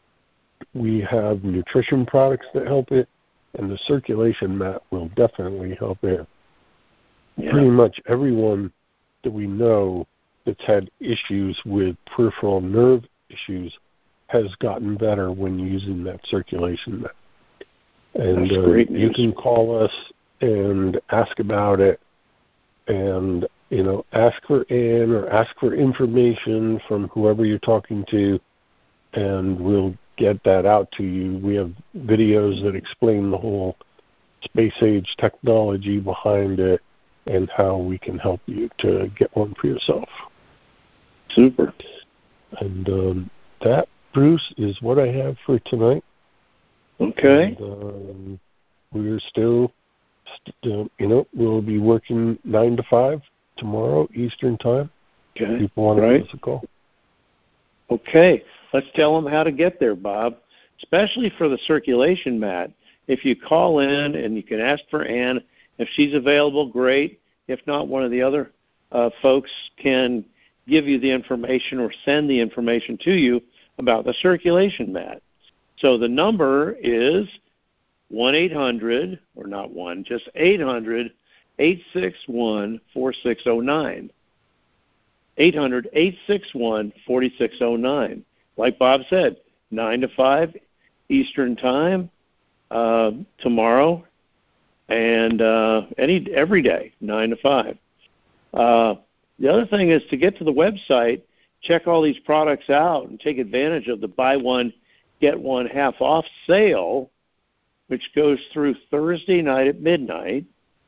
we have nutrition products that help it, and the circulation mat will definitely help it. Yeah. Pretty much everyone that we know that's had issues with peripheral nerve issues has gotten better when using that circulation map. And That's uh, great you news. can call us and ask about it, and you know, ask for Ann or ask for information from whoever you're talking to, and we'll get that out to you. We have videos that explain the whole space age technology behind it and how we can help you to get one for yourself. Super. And um, that, Bruce, is what I have for tonight. Okay. And, um, we're still, st- you know, we'll be working nine to five tomorrow Eastern time. Okay. People want to right. give us a call. Okay. Let's tell them how to get there, Bob, especially for the circulation mat. If you call in and you can ask for Ann, if she's available, great. If not, one of the other uh, folks can give you the information or send the information to you about the circulation mat. So the number is one eight hundred, or not one, just eight hundred, eight six one, four six zero nine. eight hundred, eight six one, four six zero nine. Like Bob said, nine to five Eastern Time uh, tomorrow, and uh, any every day, nine to five. Uh, the other thing is to get to the website, check all these products out, and take advantage of the buy one, get one half off sale, which goes through Thursday night at midnight.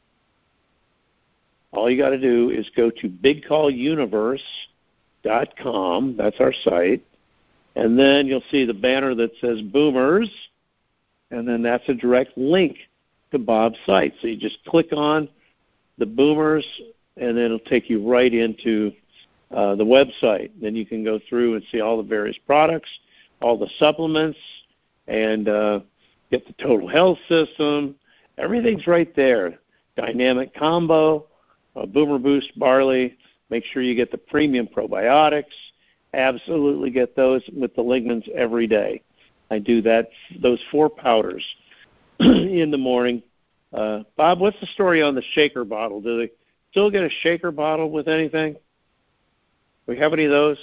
All you got to do is go to big call universe dot com. That's our site. And then you'll see the banner that says Boomers, and then that's a direct link to Bob's site. So you just click on the Boomers, and then it'll take you right into uh, the website. Then you can go through and see all the various products, all the supplements, and uh, get the total health system. Everything's right there. Dynamic combo, uh, Boomer Boost Barley. Make sure you get the premium probiotics. Absolutely get those with the lignans every day. I do that, those four powders in the morning. Uh, Bob, what's the story on the shaker bottle? Do they still get a shaker bottle with anything? Do we have any of those?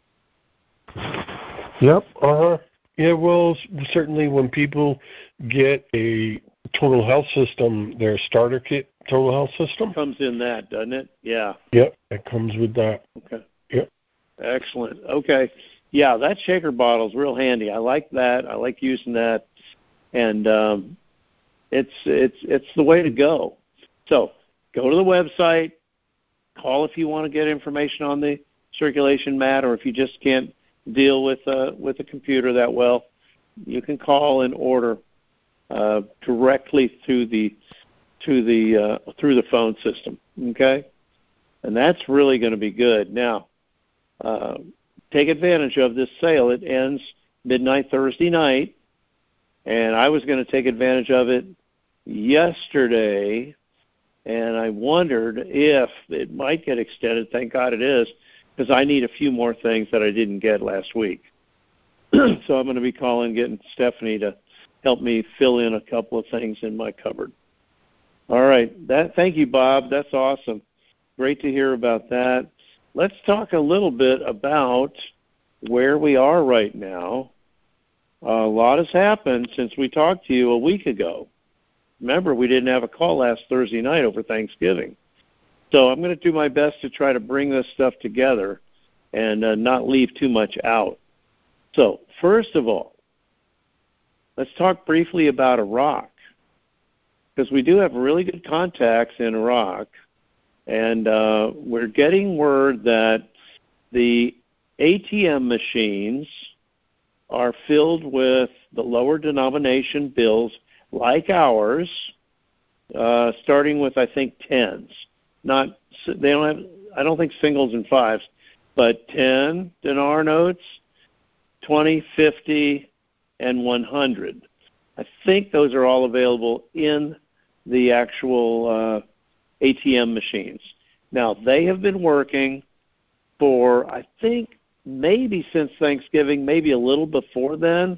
Yep. Uh-huh. Yeah, well, certainly when people get a total health system, their starter kit total health system. It comes in that, doesn't it? Yeah. Yep, it comes with that. Okay. Yep. Excellent. Okay. Yeah, that shaker bottle is real handy. I like that. I like using that. And um, it's it's it's the way to go. So go to the website, call if you want to get information on the circulation mat, or if you just can't deal with uh, with the computer that well, you can call and order uh, directly through the to the uh, through the phone system. Okay, and that's really going to be good. Now, uh, take advantage of this sale. It ends midnight Thursday night, and I was going to take advantage of it yesterday, and I wondered if it might get extended. Thank God it is, because I need a few more things that I didn't get last week. So I'm going to be calling, getting Stephanie to help me fill in a couple of things in my cupboard. All right. That. Thank you, Bob. That's awesome. Great to hear about that. Let's talk a little bit about where we are right now. Uh, a lot has happened since we talked to you a week ago. Remember, we didn't have a call last Thursday night over Thanksgiving. So I'm going to do my best to try to bring this stuff together and uh, not leave too much out. So first of all, let's talk briefly about Iraq, because we do have really good contacts in Iraq, and uh, we're getting word that the A T M machines are filled with the lower denomination bills like ours, uh, starting with, I think, tens. Not they don't have. I don't think singles and fives, but ten dinar notes, twenty, fifty, and one hundred. I think those are all available in the actual uh, A T M machines. Now they have been working for, I think, maybe since Thanksgiving, maybe a little before then,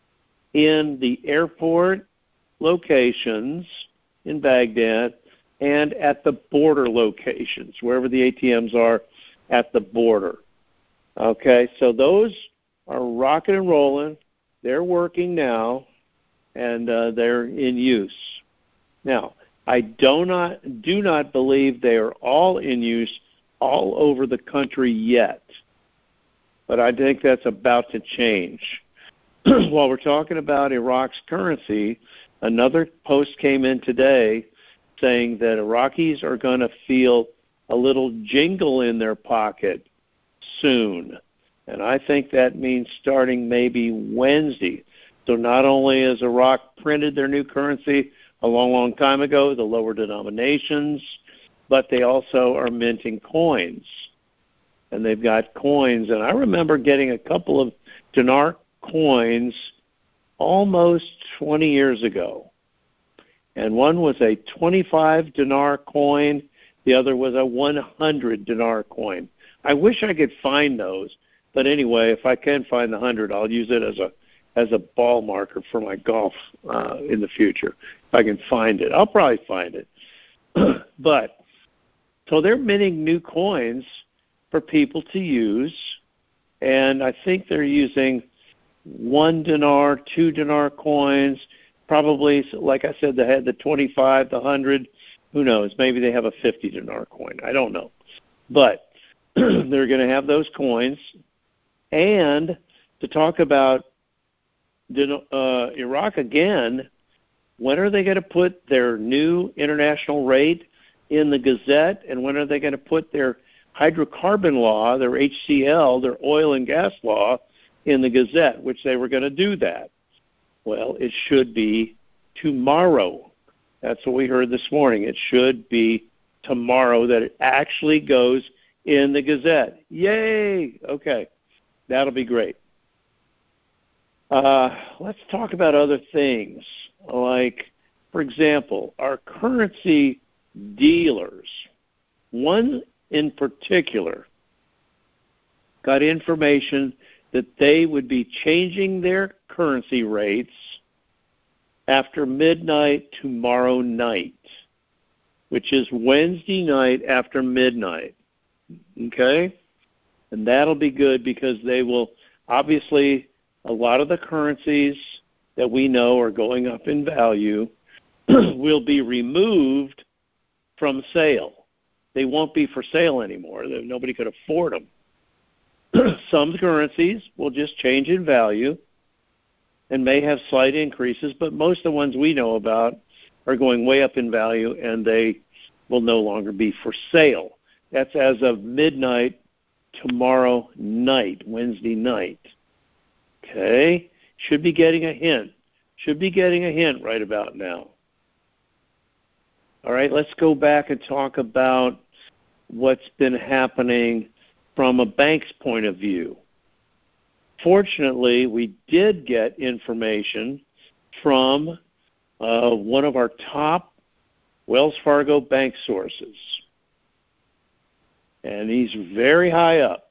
in the airport locations in Baghdad and at the border locations, wherever the A T Ms are at the border. Okay, so those are rocking and rolling. They're working now, and uh, they're in use. Now, I do not do not believe they are all in use all over the country yet, but I think that's about to change. While we're talking about Iraq's currency, another post came in today saying that Iraqis are going to feel a little jingle in their pocket soon. And I think that means starting maybe Wednesday. So not only has Iraq printed their new currency a long, long time ago, the lower denominations, but they also are minting coins. And they've got coins. And I remember getting a couple of dinar coins almost twenty years ago. And one was a twenty-five dinar coin. The other was a one hundred dinar coin. I wish I could find those. But anyway, if I can find the one hundred, I'll use it as a as a ball marker for my golf uh, in the future. If I can find it. I'll probably find it. But, so they're minting new coins for people to use. And I think they're using one dinar, two dinar coins. Probably, like I said, they had the twenty-five, the one hundred. Who knows? Maybe they have a fifty dinar coin. I don't know. But they're going to have those coins. And to talk about uh, Iraq again, when are they going to put their new international rate in the Gazette? And when are they going to put their hydrocarbon law, their H C L, their oil and gas law, in the Gazette, which they were going to do that? Well, it should be tomorrow. That's what we heard this morning. It should be tomorrow that it actually goes in the Gazette. Yay! Okay, that'll be great. Uh, let's talk about other things, like, for example, our currency dealers. One in particular got information that they would be changing their currency rates after midnight tomorrow night, which is Wednesday night after midnight. Okay? And that'll be good because they will, obviously, a lot of the currencies that we know are going up in value will be removed from sale. They won't be for sale anymore. Nobody could afford them. Some currencies will just change in value and may have slight increases, but most of the ones we know about are going way up in value, and they will no longer be for sale. That's as of midnight tomorrow night, Wednesday night. Okay? Should be getting a hint. Should be getting a hint right about now. All right, let's go back and talk about what's been happening from a bank's point of view. Fortunately, we did get information from uh, one of our top Wells Fargo bank sources. And he's very high up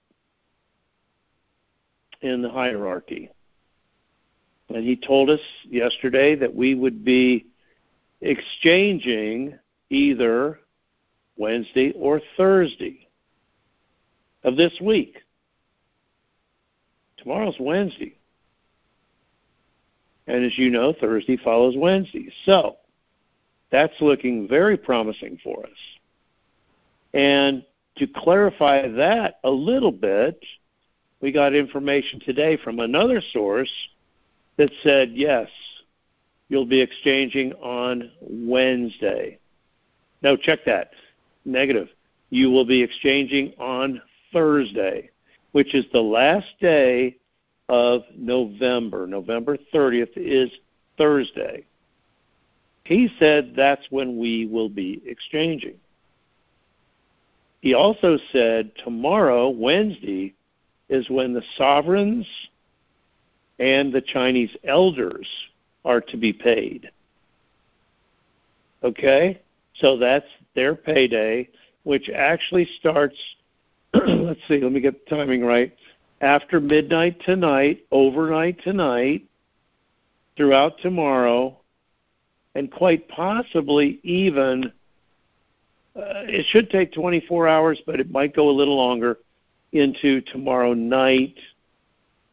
in the hierarchy. And he told us yesterday that we would be exchanging either Wednesday or Thursday of this week. Tomorrow's Wednesday. And as you know, Thursday follows Wednesday. So that's looking very promising for us. And to clarify that a little bit, we got information today from another source that said, yes, you'll be exchanging on Wednesday. No, check that. Negative. You will be exchanging on Thursday, which is the last day of November. November thirtieth is Thursday. He said that's when we will be exchanging. He also said tomorrow, Wednesday, is when the sovereigns and the Chinese elders are to be paid. Okay? So that's their payday, which actually starts, let's see, let me get the timing right, after midnight tonight, overnight tonight, throughout tomorrow, and quite possibly even, uh, it should take twenty-four hours, but it might go a little longer, into tomorrow night.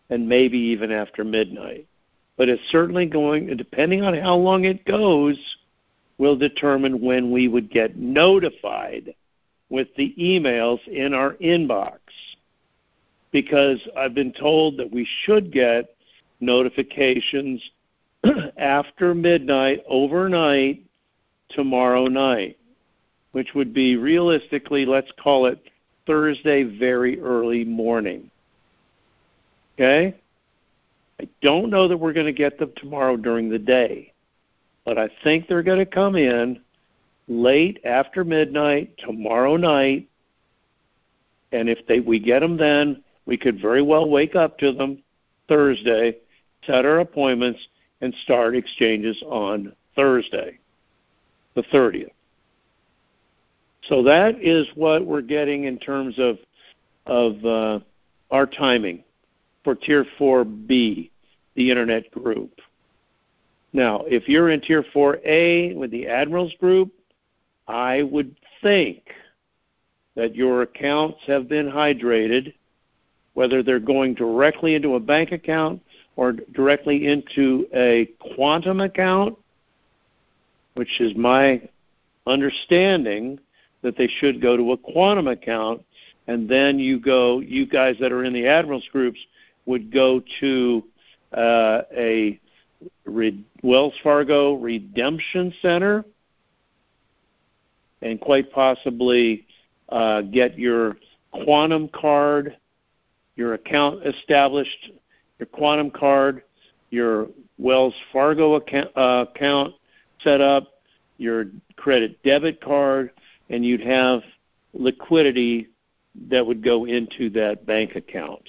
and maybe even after midnight. But it's certainly going, depending on how long it goes, will determine when we would get notified with the emails in our inbox. Because I've been told that we should get notifications after midnight, overnight, tomorrow night, which would be realistically, let's call it Thursday very early morning. Okay? I don't know that we're going to get them tomorrow during the day, but I think they're going to come in late after midnight, tomorrow night, and if they we get them then, we could very well wake up to them Thursday, set our appointments, and start exchanges on Thursday, the thirtieth. So that is what we're getting in terms of of uh, our timing for Tier four B, the Internet group. Now, if you're in Tier four A with the Admirals group, I would think that your accounts have been hydrated, whether they're going directly into a bank account or directly into a quantum account, which is my understanding that they should go to a quantum account, and then you go, you guys that are in the Admirals groups would go to uh, a Re- Wells Fargo Redemption Center and quite possibly uh, get your quantum card, your account established, your quantum card, your Wells Fargo account, uh, account set up, your credit debit card, and you'd have liquidity that would go into that bank account.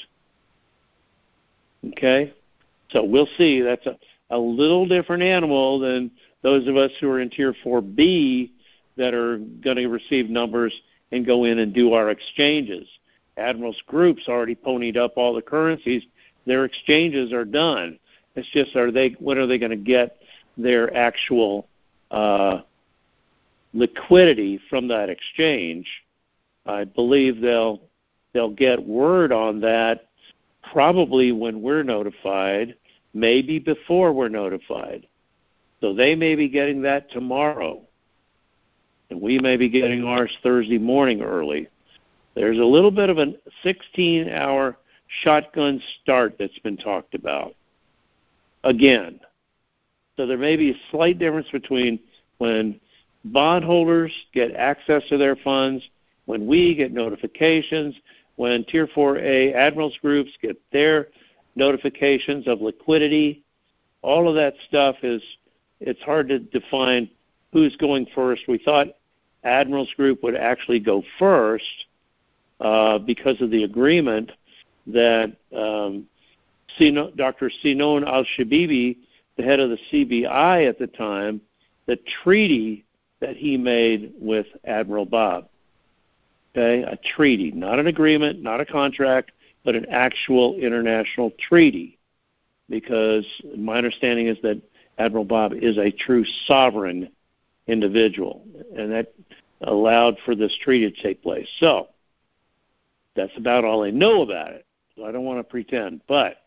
Okay? So we'll see. That's a, a little different animal than those of us who are in Tier four B that are going to receive numbers and go in and do our exchanges. Admirals Group's already ponied up all the currencies. Their exchanges are done. It's just, are they? When are they going to get their actual uh, liquidity from that exchange? I believe they'll they'll get word on that probably when we're notified, maybe before we're notified. So they may be getting that tomorrow, and we may be getting ours Thursday morning early. There's a little bit of a sixteen-hour shotgun start that's been talked about. Again, so there may be a slight difference between when bondholders get access to their funds, when we get notifications, when Tier four A Admirals groups get their notifications of liquidity. All of that stuff is, it's hard to define who's going first. We thought Admirals group would actually go first uh, because of the agreement that um, Sino, Doctor Sinon Al-Shabibi, the head of the C B I at the time, the treaty that he made with Admiral Bob. Okay, a treaty, not an agreement, not a contract, but an actual international treaty. Because my understanding is that Admiral Bob is a true sovereign individual, and that allowed for this treaty to take place. So that's about all I know about it. So I don't want to pretend, but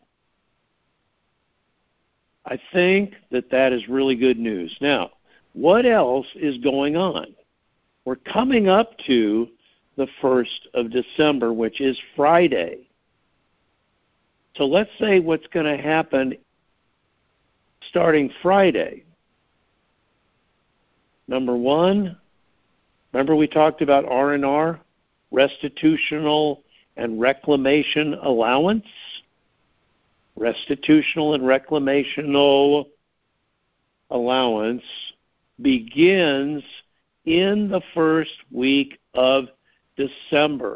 I think that that is really good news. Now, what else is going on? We're coming up to the first of December, which is Friday. So let's say what's going to happen starting Friday. Number one, remember we talked about R and R, restitutional and reclamation allowance? Restitutional and reclamational allowance begins in the first week of December.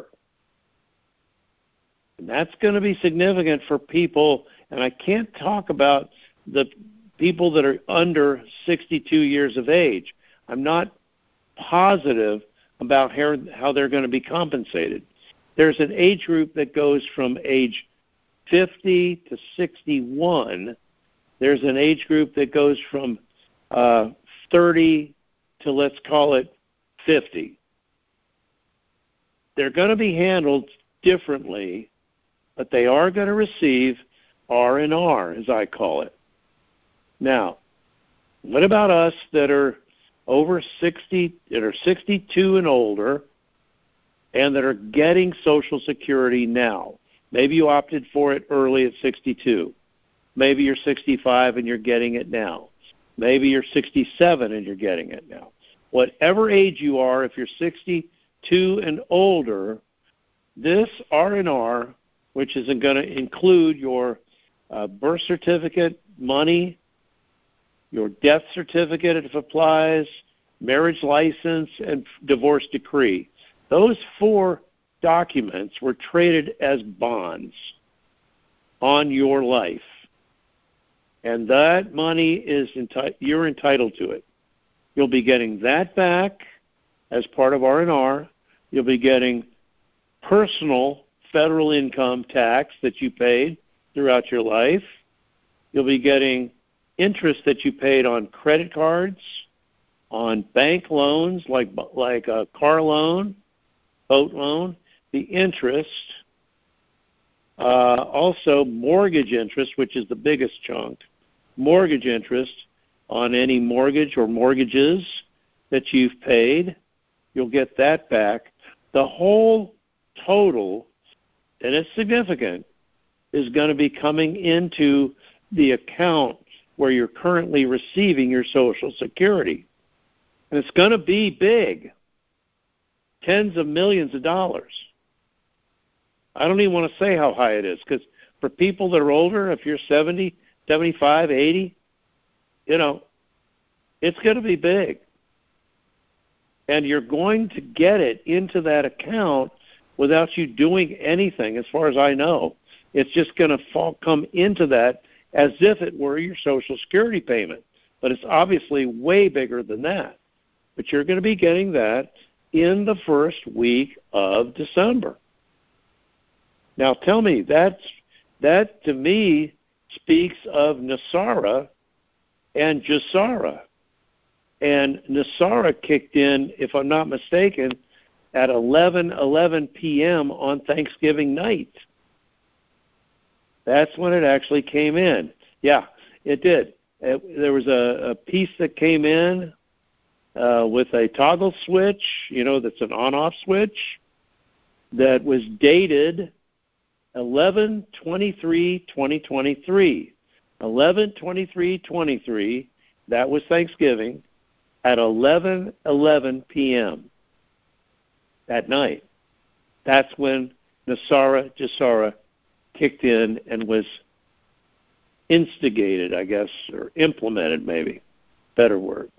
And that's going to be significant for people, and I can't talk about the people that are under sixty-two years of age. I'm not positive about how they're going to be compensated. There's an age group that goes from age fifty to sixty-one. There's an age group that goes from uh, thirty to, let's call it, fifty. They're going to be handled differently, but they are going to receive R and R, as I call it. Now, what about us that are over sixty, that are sixty-two and older, and that are getting Social Security now? Maybe you opted for it early at sixty-two. Maybe you're sixty-five and you're getting it now. Maybe you're sixty-seven and you're getting it now. Whatever age you are, if you're sixty-two and older, this R and R, which is going to include your uh, birth certificate, money, your death certificate if it applies, marriage license, and divorce decree. Those four documents were traded as bonds on your life. And that money is enti- you're entitled to it. You'll be getting that back as part of R and R. You'll be getting personal federal income tax that you paid throughout your life. You'll be getting interest that you paid on credit cards, on bank loans like like a car loan, boat loan, the interest, uh, also mortgage interest, which is the biggest chunk, mortgage interest on any mortgage or mortgages that you've paid. You'll get that back. The whole total, and it's significant, is going to be coming into the account where you're currently receiving your Social Security. And it's going to be big, tens of millions of dollars. I don't even want to say how high it is, because for people that are older, if you're seventy, seventy-five, eighty, you know, it's going to be big. And you're going to get it into that account without you doing anything, as far as I know. It's just going to fall, come into that as if it were your Social Security payment. But it's obviously way bigger than that. But you're going to be getting that in the first week of December. Now tell me, that's, that to me speaks of Nasara and Jasara. And Nasara kicked in, if I'm not mistaken, at eleven eleven p.m. on Thanksgiving night. That's when it actually came in. Yeah, it did. It, there was a, a piece that came in uh, with a toggle switch, you know, that's an on-off switch, that was dated eleven twenty-three twenty twenty-three. eleven twenty-three twenty-three, that was Thanksgiving, at eleven eleven p.m. that night. That's when Nasara Jasara kicked in and was instigated, I guess, or implemented, maybe, better word.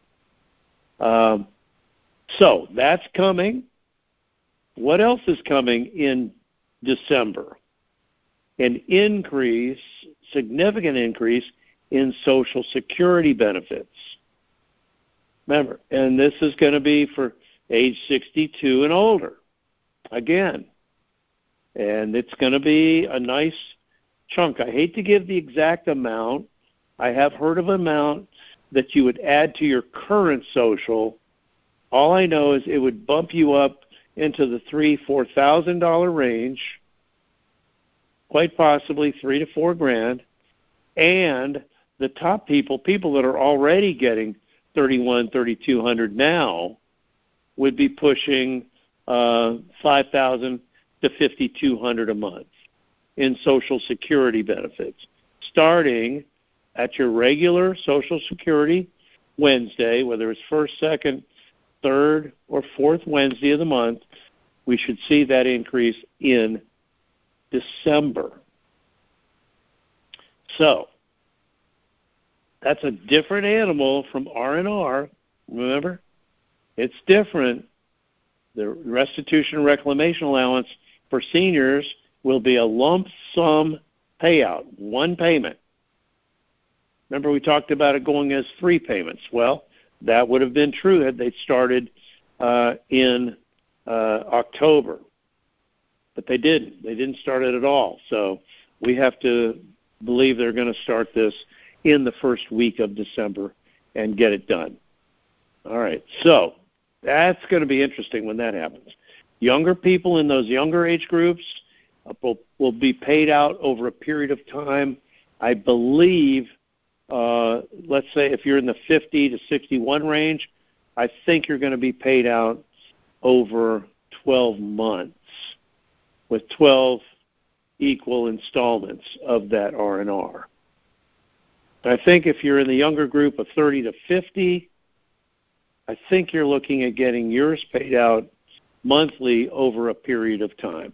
Um, so that's coming. What else is coming in December? An increase, significant increase in Social Security benefits. Remember, and this is going to be for age sixty-two and older, again. And it's going to be a nice chunk. I hate to give the exact amount. I have heard of an amount that you would add to your current social. All I know is it would bump you up into the three, four thousand dollar range, quite possibly three to four grand. And the top people, people that are already getting thirty-one, thirty-two hundred now, would be pushing uh, five thousand to fifty-two hundred a month in Social Security benefits, starting at your regular Social Security Wednesday, whether it's first, second, third, or fourth Wednesday of the month. We should see that increase in December. So that's a different animal from R and R. Remember? It's different. The restitution and reclamation allowance for seniors will be a lump sum payout, one payment. Remember we talked about it going as three payments. Well, that would have been true had they started uh, in uh, October. But they didn't. They didn't start it at all. So we have to believe they're going to start this in the first week of December and get it done. All right. So that's going to be interesting when that happens. Younger people in those younger age groups will, will be paid out over a period of time I believe, uh, let's say if you're in the fifty to sixty-one range, I think you're going to be paid out over twelve months with twelve equal installments of that R and R. I think if you're in the younger group of thirty to fifty, I think you're looking at getting yours paid out monthly over a period of time.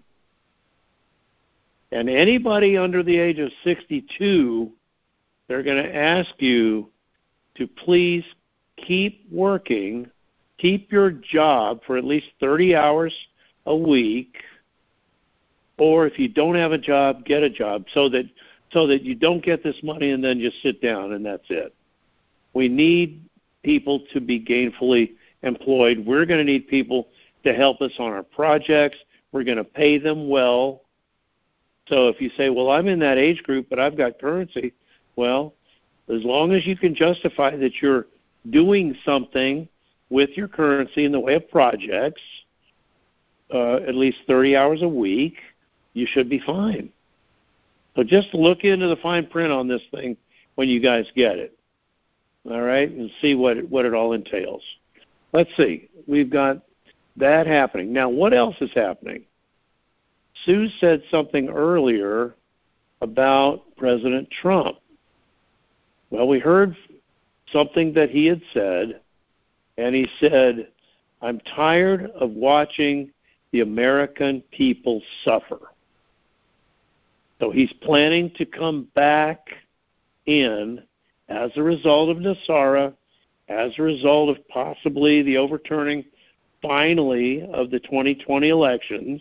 And anybody under the age of sixty-two, they're going to ask you to please keep working, keep your job for at least thirty hours a week, or if you don't have a job, get a job so that so that you don't get this money and then just sit down and that's it. We need people to be gainfully employed. We're going to need people to help us on our projects. We're going to pay them well. So if you say, well, I'm in that age group, but I've got currency, well, as long as you can justify that you're doing something with your currency in the way of projects, uh, at least thirty hours a week, you should be fine. So just look into the fine print on this thing when you guys get it, all right, and see what it, what it all entails. Let's see. We've got that happening. Now, what else is happening? Sue said something earlier about President Trump. Well, we heard something that he had said, and he said, I'm tired of watching the American people suffer. So he's planning to come back in as a result of NESARA, as a result of possibly the overturning, finally, of the twenty twenty elections.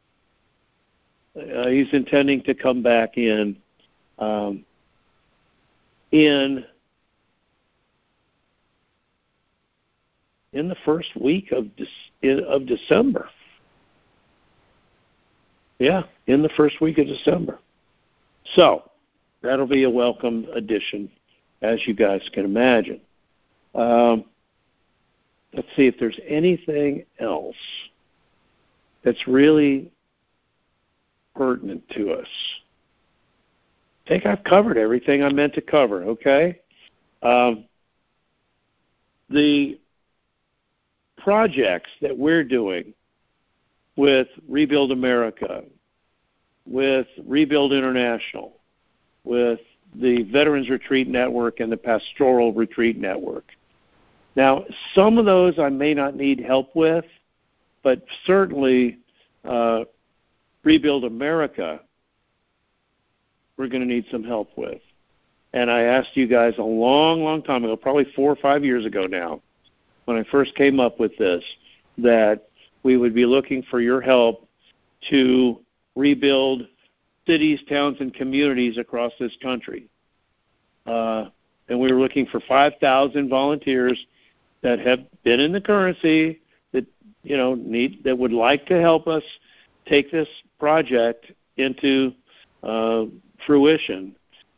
Uh, he's intending to come back in um, in in the first week of De- of December. Yeah, in the first week of December. So that'll be a welcome addition, as you guys can imagine. Um, let's see if there's anything else that's really pertinent to us. I think I've covered everything I meant to cover, okay? Um, the projects that we're doing with Rebuild America, with Rebuild International, with the Veterans Retreat Network and the Pastoral Retreat Network. Now, some of those I may not need help with, but certainly uh, Rebuild America, we're going to need some help with. And I asked you guys a long, long time ago, probably four or five years ago now, when I first came up with this, that we would be looking for your help to rebuild cities, towns, and communities across this country. Uh, and we were looking for five thousand volunteers that have been in the currency, that you know need that would like to help us take this project into uh, fruition.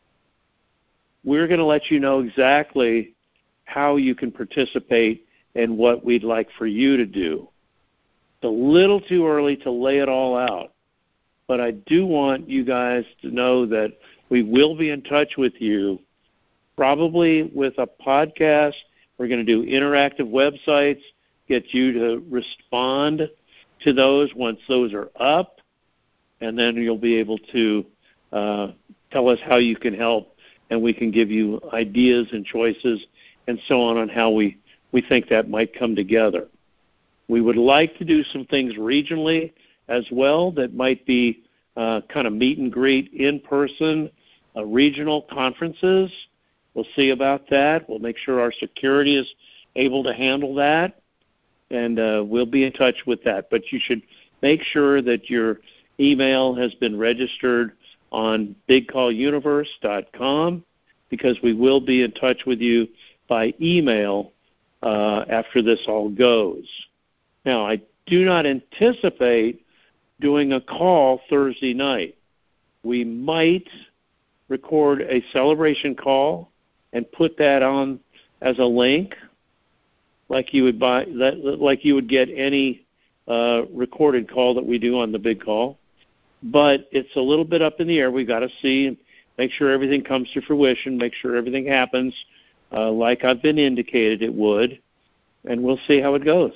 We're going to let you know exactly how you can participate and what we'd like for you to do. It's a little too early to lay it all out, but I do want you guys to know that we will be in touch with you, probably with a podcast. We're going to do interactive websites, get you to respond to those once those are up, and then you'll be able to uh, tell us how you can help, and we can give you ideas and choices and so on on how we, we think that might come together. We would like to do some things regionally as well that might be uh, kind of meet and greet in person, uh, regional conferences. We'll see about that. We'll make sure our security is able to handle that, and uh, we'll be in touch with that. But you should make sure that your email has been registered on big call universe dot com, because we will be in touch with you by email uh, after this all goes. Now, I do not anticipate doing a call Thursday night. We might record a celebration call and put that on as a link, like you would buy, like you would get any uh, recorded call that we do on the big call. But it's a little bit up in the air. We've got to see make sure everything comes to fruition, make sure everything happens uh, like I've been indicated it would, and we'll see how it goes.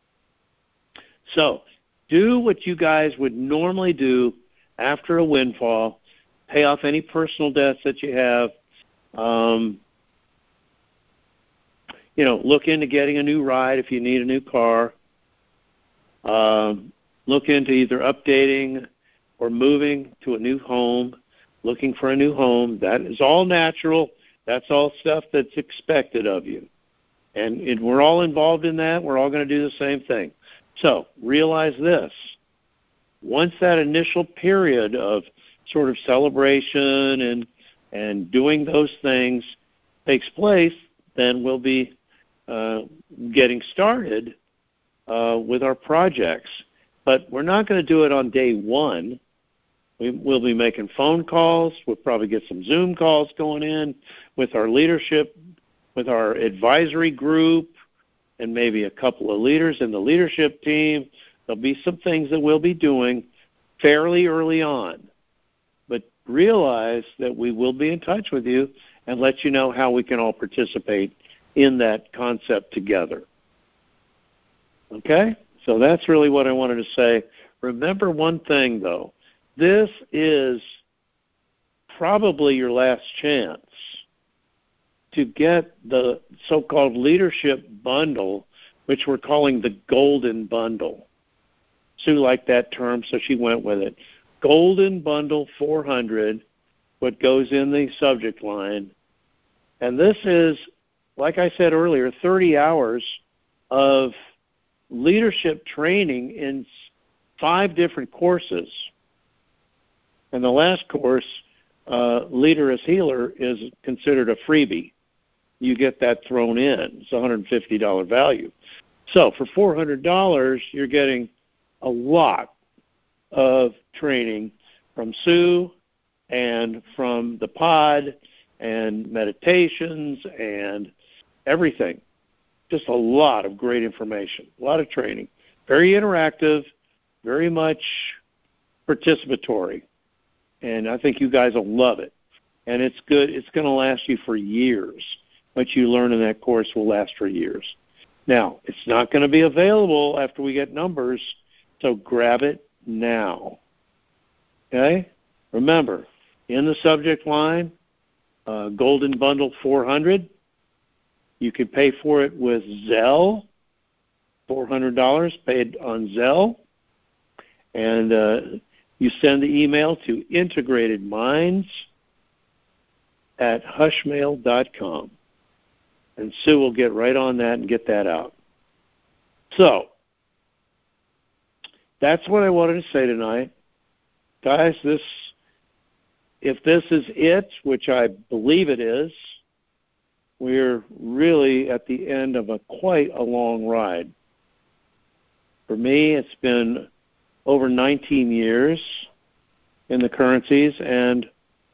So do what you guys would normally do after a windfall. Pay off any personal debts that you have. Um, you know, look into getting a new ride if you need a new car. Um, look into either updating or moving to a new home, looking for a new home. That is all natural. That's all stuff that's expected of you. And it, we're all involved in that. We're all going to do the same thing. So realize this. Once that initial period of sort of celebration and and doing those things takes place, then we'll be uh, getting started uh, with our projects. But we're not going to do it on day one. We, we'll be making phone calls. We'll probably get some Zoom calls going in with our leadership, with our advisory group, and maybe a couple of leaders in the leadership team. There'll be some things that we'll be doing fairly early on. But realize that we will be in touch with you and let you know how we can all participate in that concept together. Okay? So that's really what I wanted to say. Remember one thing, though. This is probably your last chance to get the so-called leadership bundle, which we're calling the Golden Bundle. Sue liked that term, so she went with it. Golden Bundle four hundred, what goes in the subject line. And this is, like I said earlier, thirty hours of leadership training in five different courses. And the last course, uh, Leader as Healer, is considered a freebie. You get that thrown in. It's a one hundred fifty dollars value. So for four hundred dollars, you're getting a lot of training from Sue and from the pod and meditations and everything. Just a lot of great information, a lot of training. Very interactive, very much participatory. And I think you guys will love it. And it's good. It's going to last you for years. What you learn in that course will last for years. Now, it's not going to be available after we get numbers, so grab it now. Okay? Remember, in the subject line, uh, Golden Bundle four hundred. You can pay for it with Zelle, four hundred dollars paid on Zelle. And uh, you send the email to integratedminds at hushmail dot com. And Sue will get right on that and get that out. So, that's what I wanted to say tonight. Guys, this, if this is it, which I believe it is, we're really at the end of a quite a long ride. For me, it's been over nineteen years in the currencies, and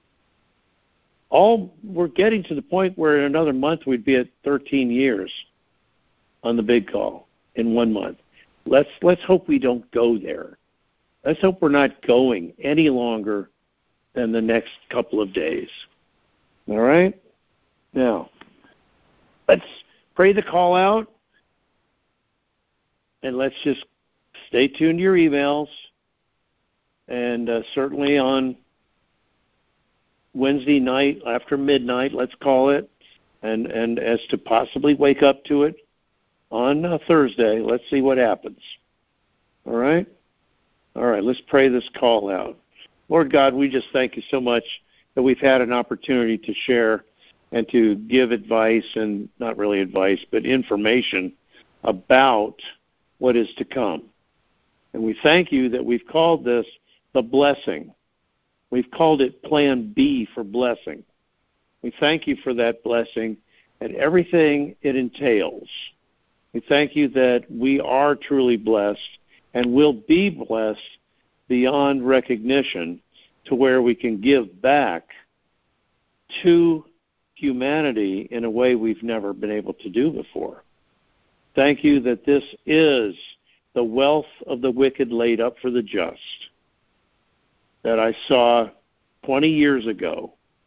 all we're getting to the point where in another month we'd be at thirteen years on the big call in one month. Let's let's hope we don't go there. Let's hope we're not going any longer than the next couple of days. All right? Now, let's pray the call out, and let's just stay tuned to your emails, and uh, certainly on Wednesday night after midnight, let's call it, and, and as to possibly wake up to it on uh, Thursday. Let's see what happens. All right? All right, let's pray this call out. Lord God, we just thank you so much that we've had an opportunity to share and to give advice, and not really advice, but information about what is to come. And we thank you that we've called this the blessing. We've called it Plan B for blessing. We thank you for that blessing and everything it entails. We thank you that we are truly blessed and will be blessed beyond recognition, to where we can give back to humanity in a way we've never been able to do before. Thank you that this is the wealth of the wicked laid up for the just, that I saw twenty years ago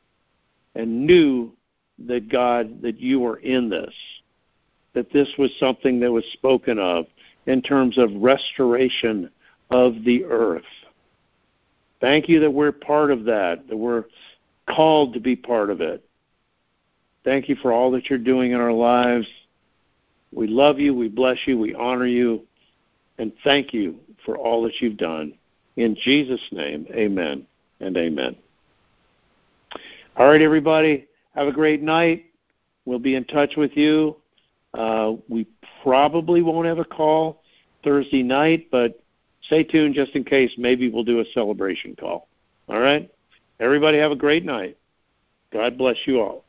and knew that, God, that you were in this, that this was something that was spoken of in terms of restoration of the earth. Thank you that we're part of that, that we're called to be part of it. Thank you for all that you're doing in our lives. We love you, we bless you, we honor you, and thank you for all that you've done. In Jesus' name, amen and amen. All right, everybody, have a great night. We'll be in touch with you. Uh, we probably won't have a call Thursday night, but stay tuned just in case. Maybe we'll do a celebration call. All right? Everybody have a great night. God bless you all.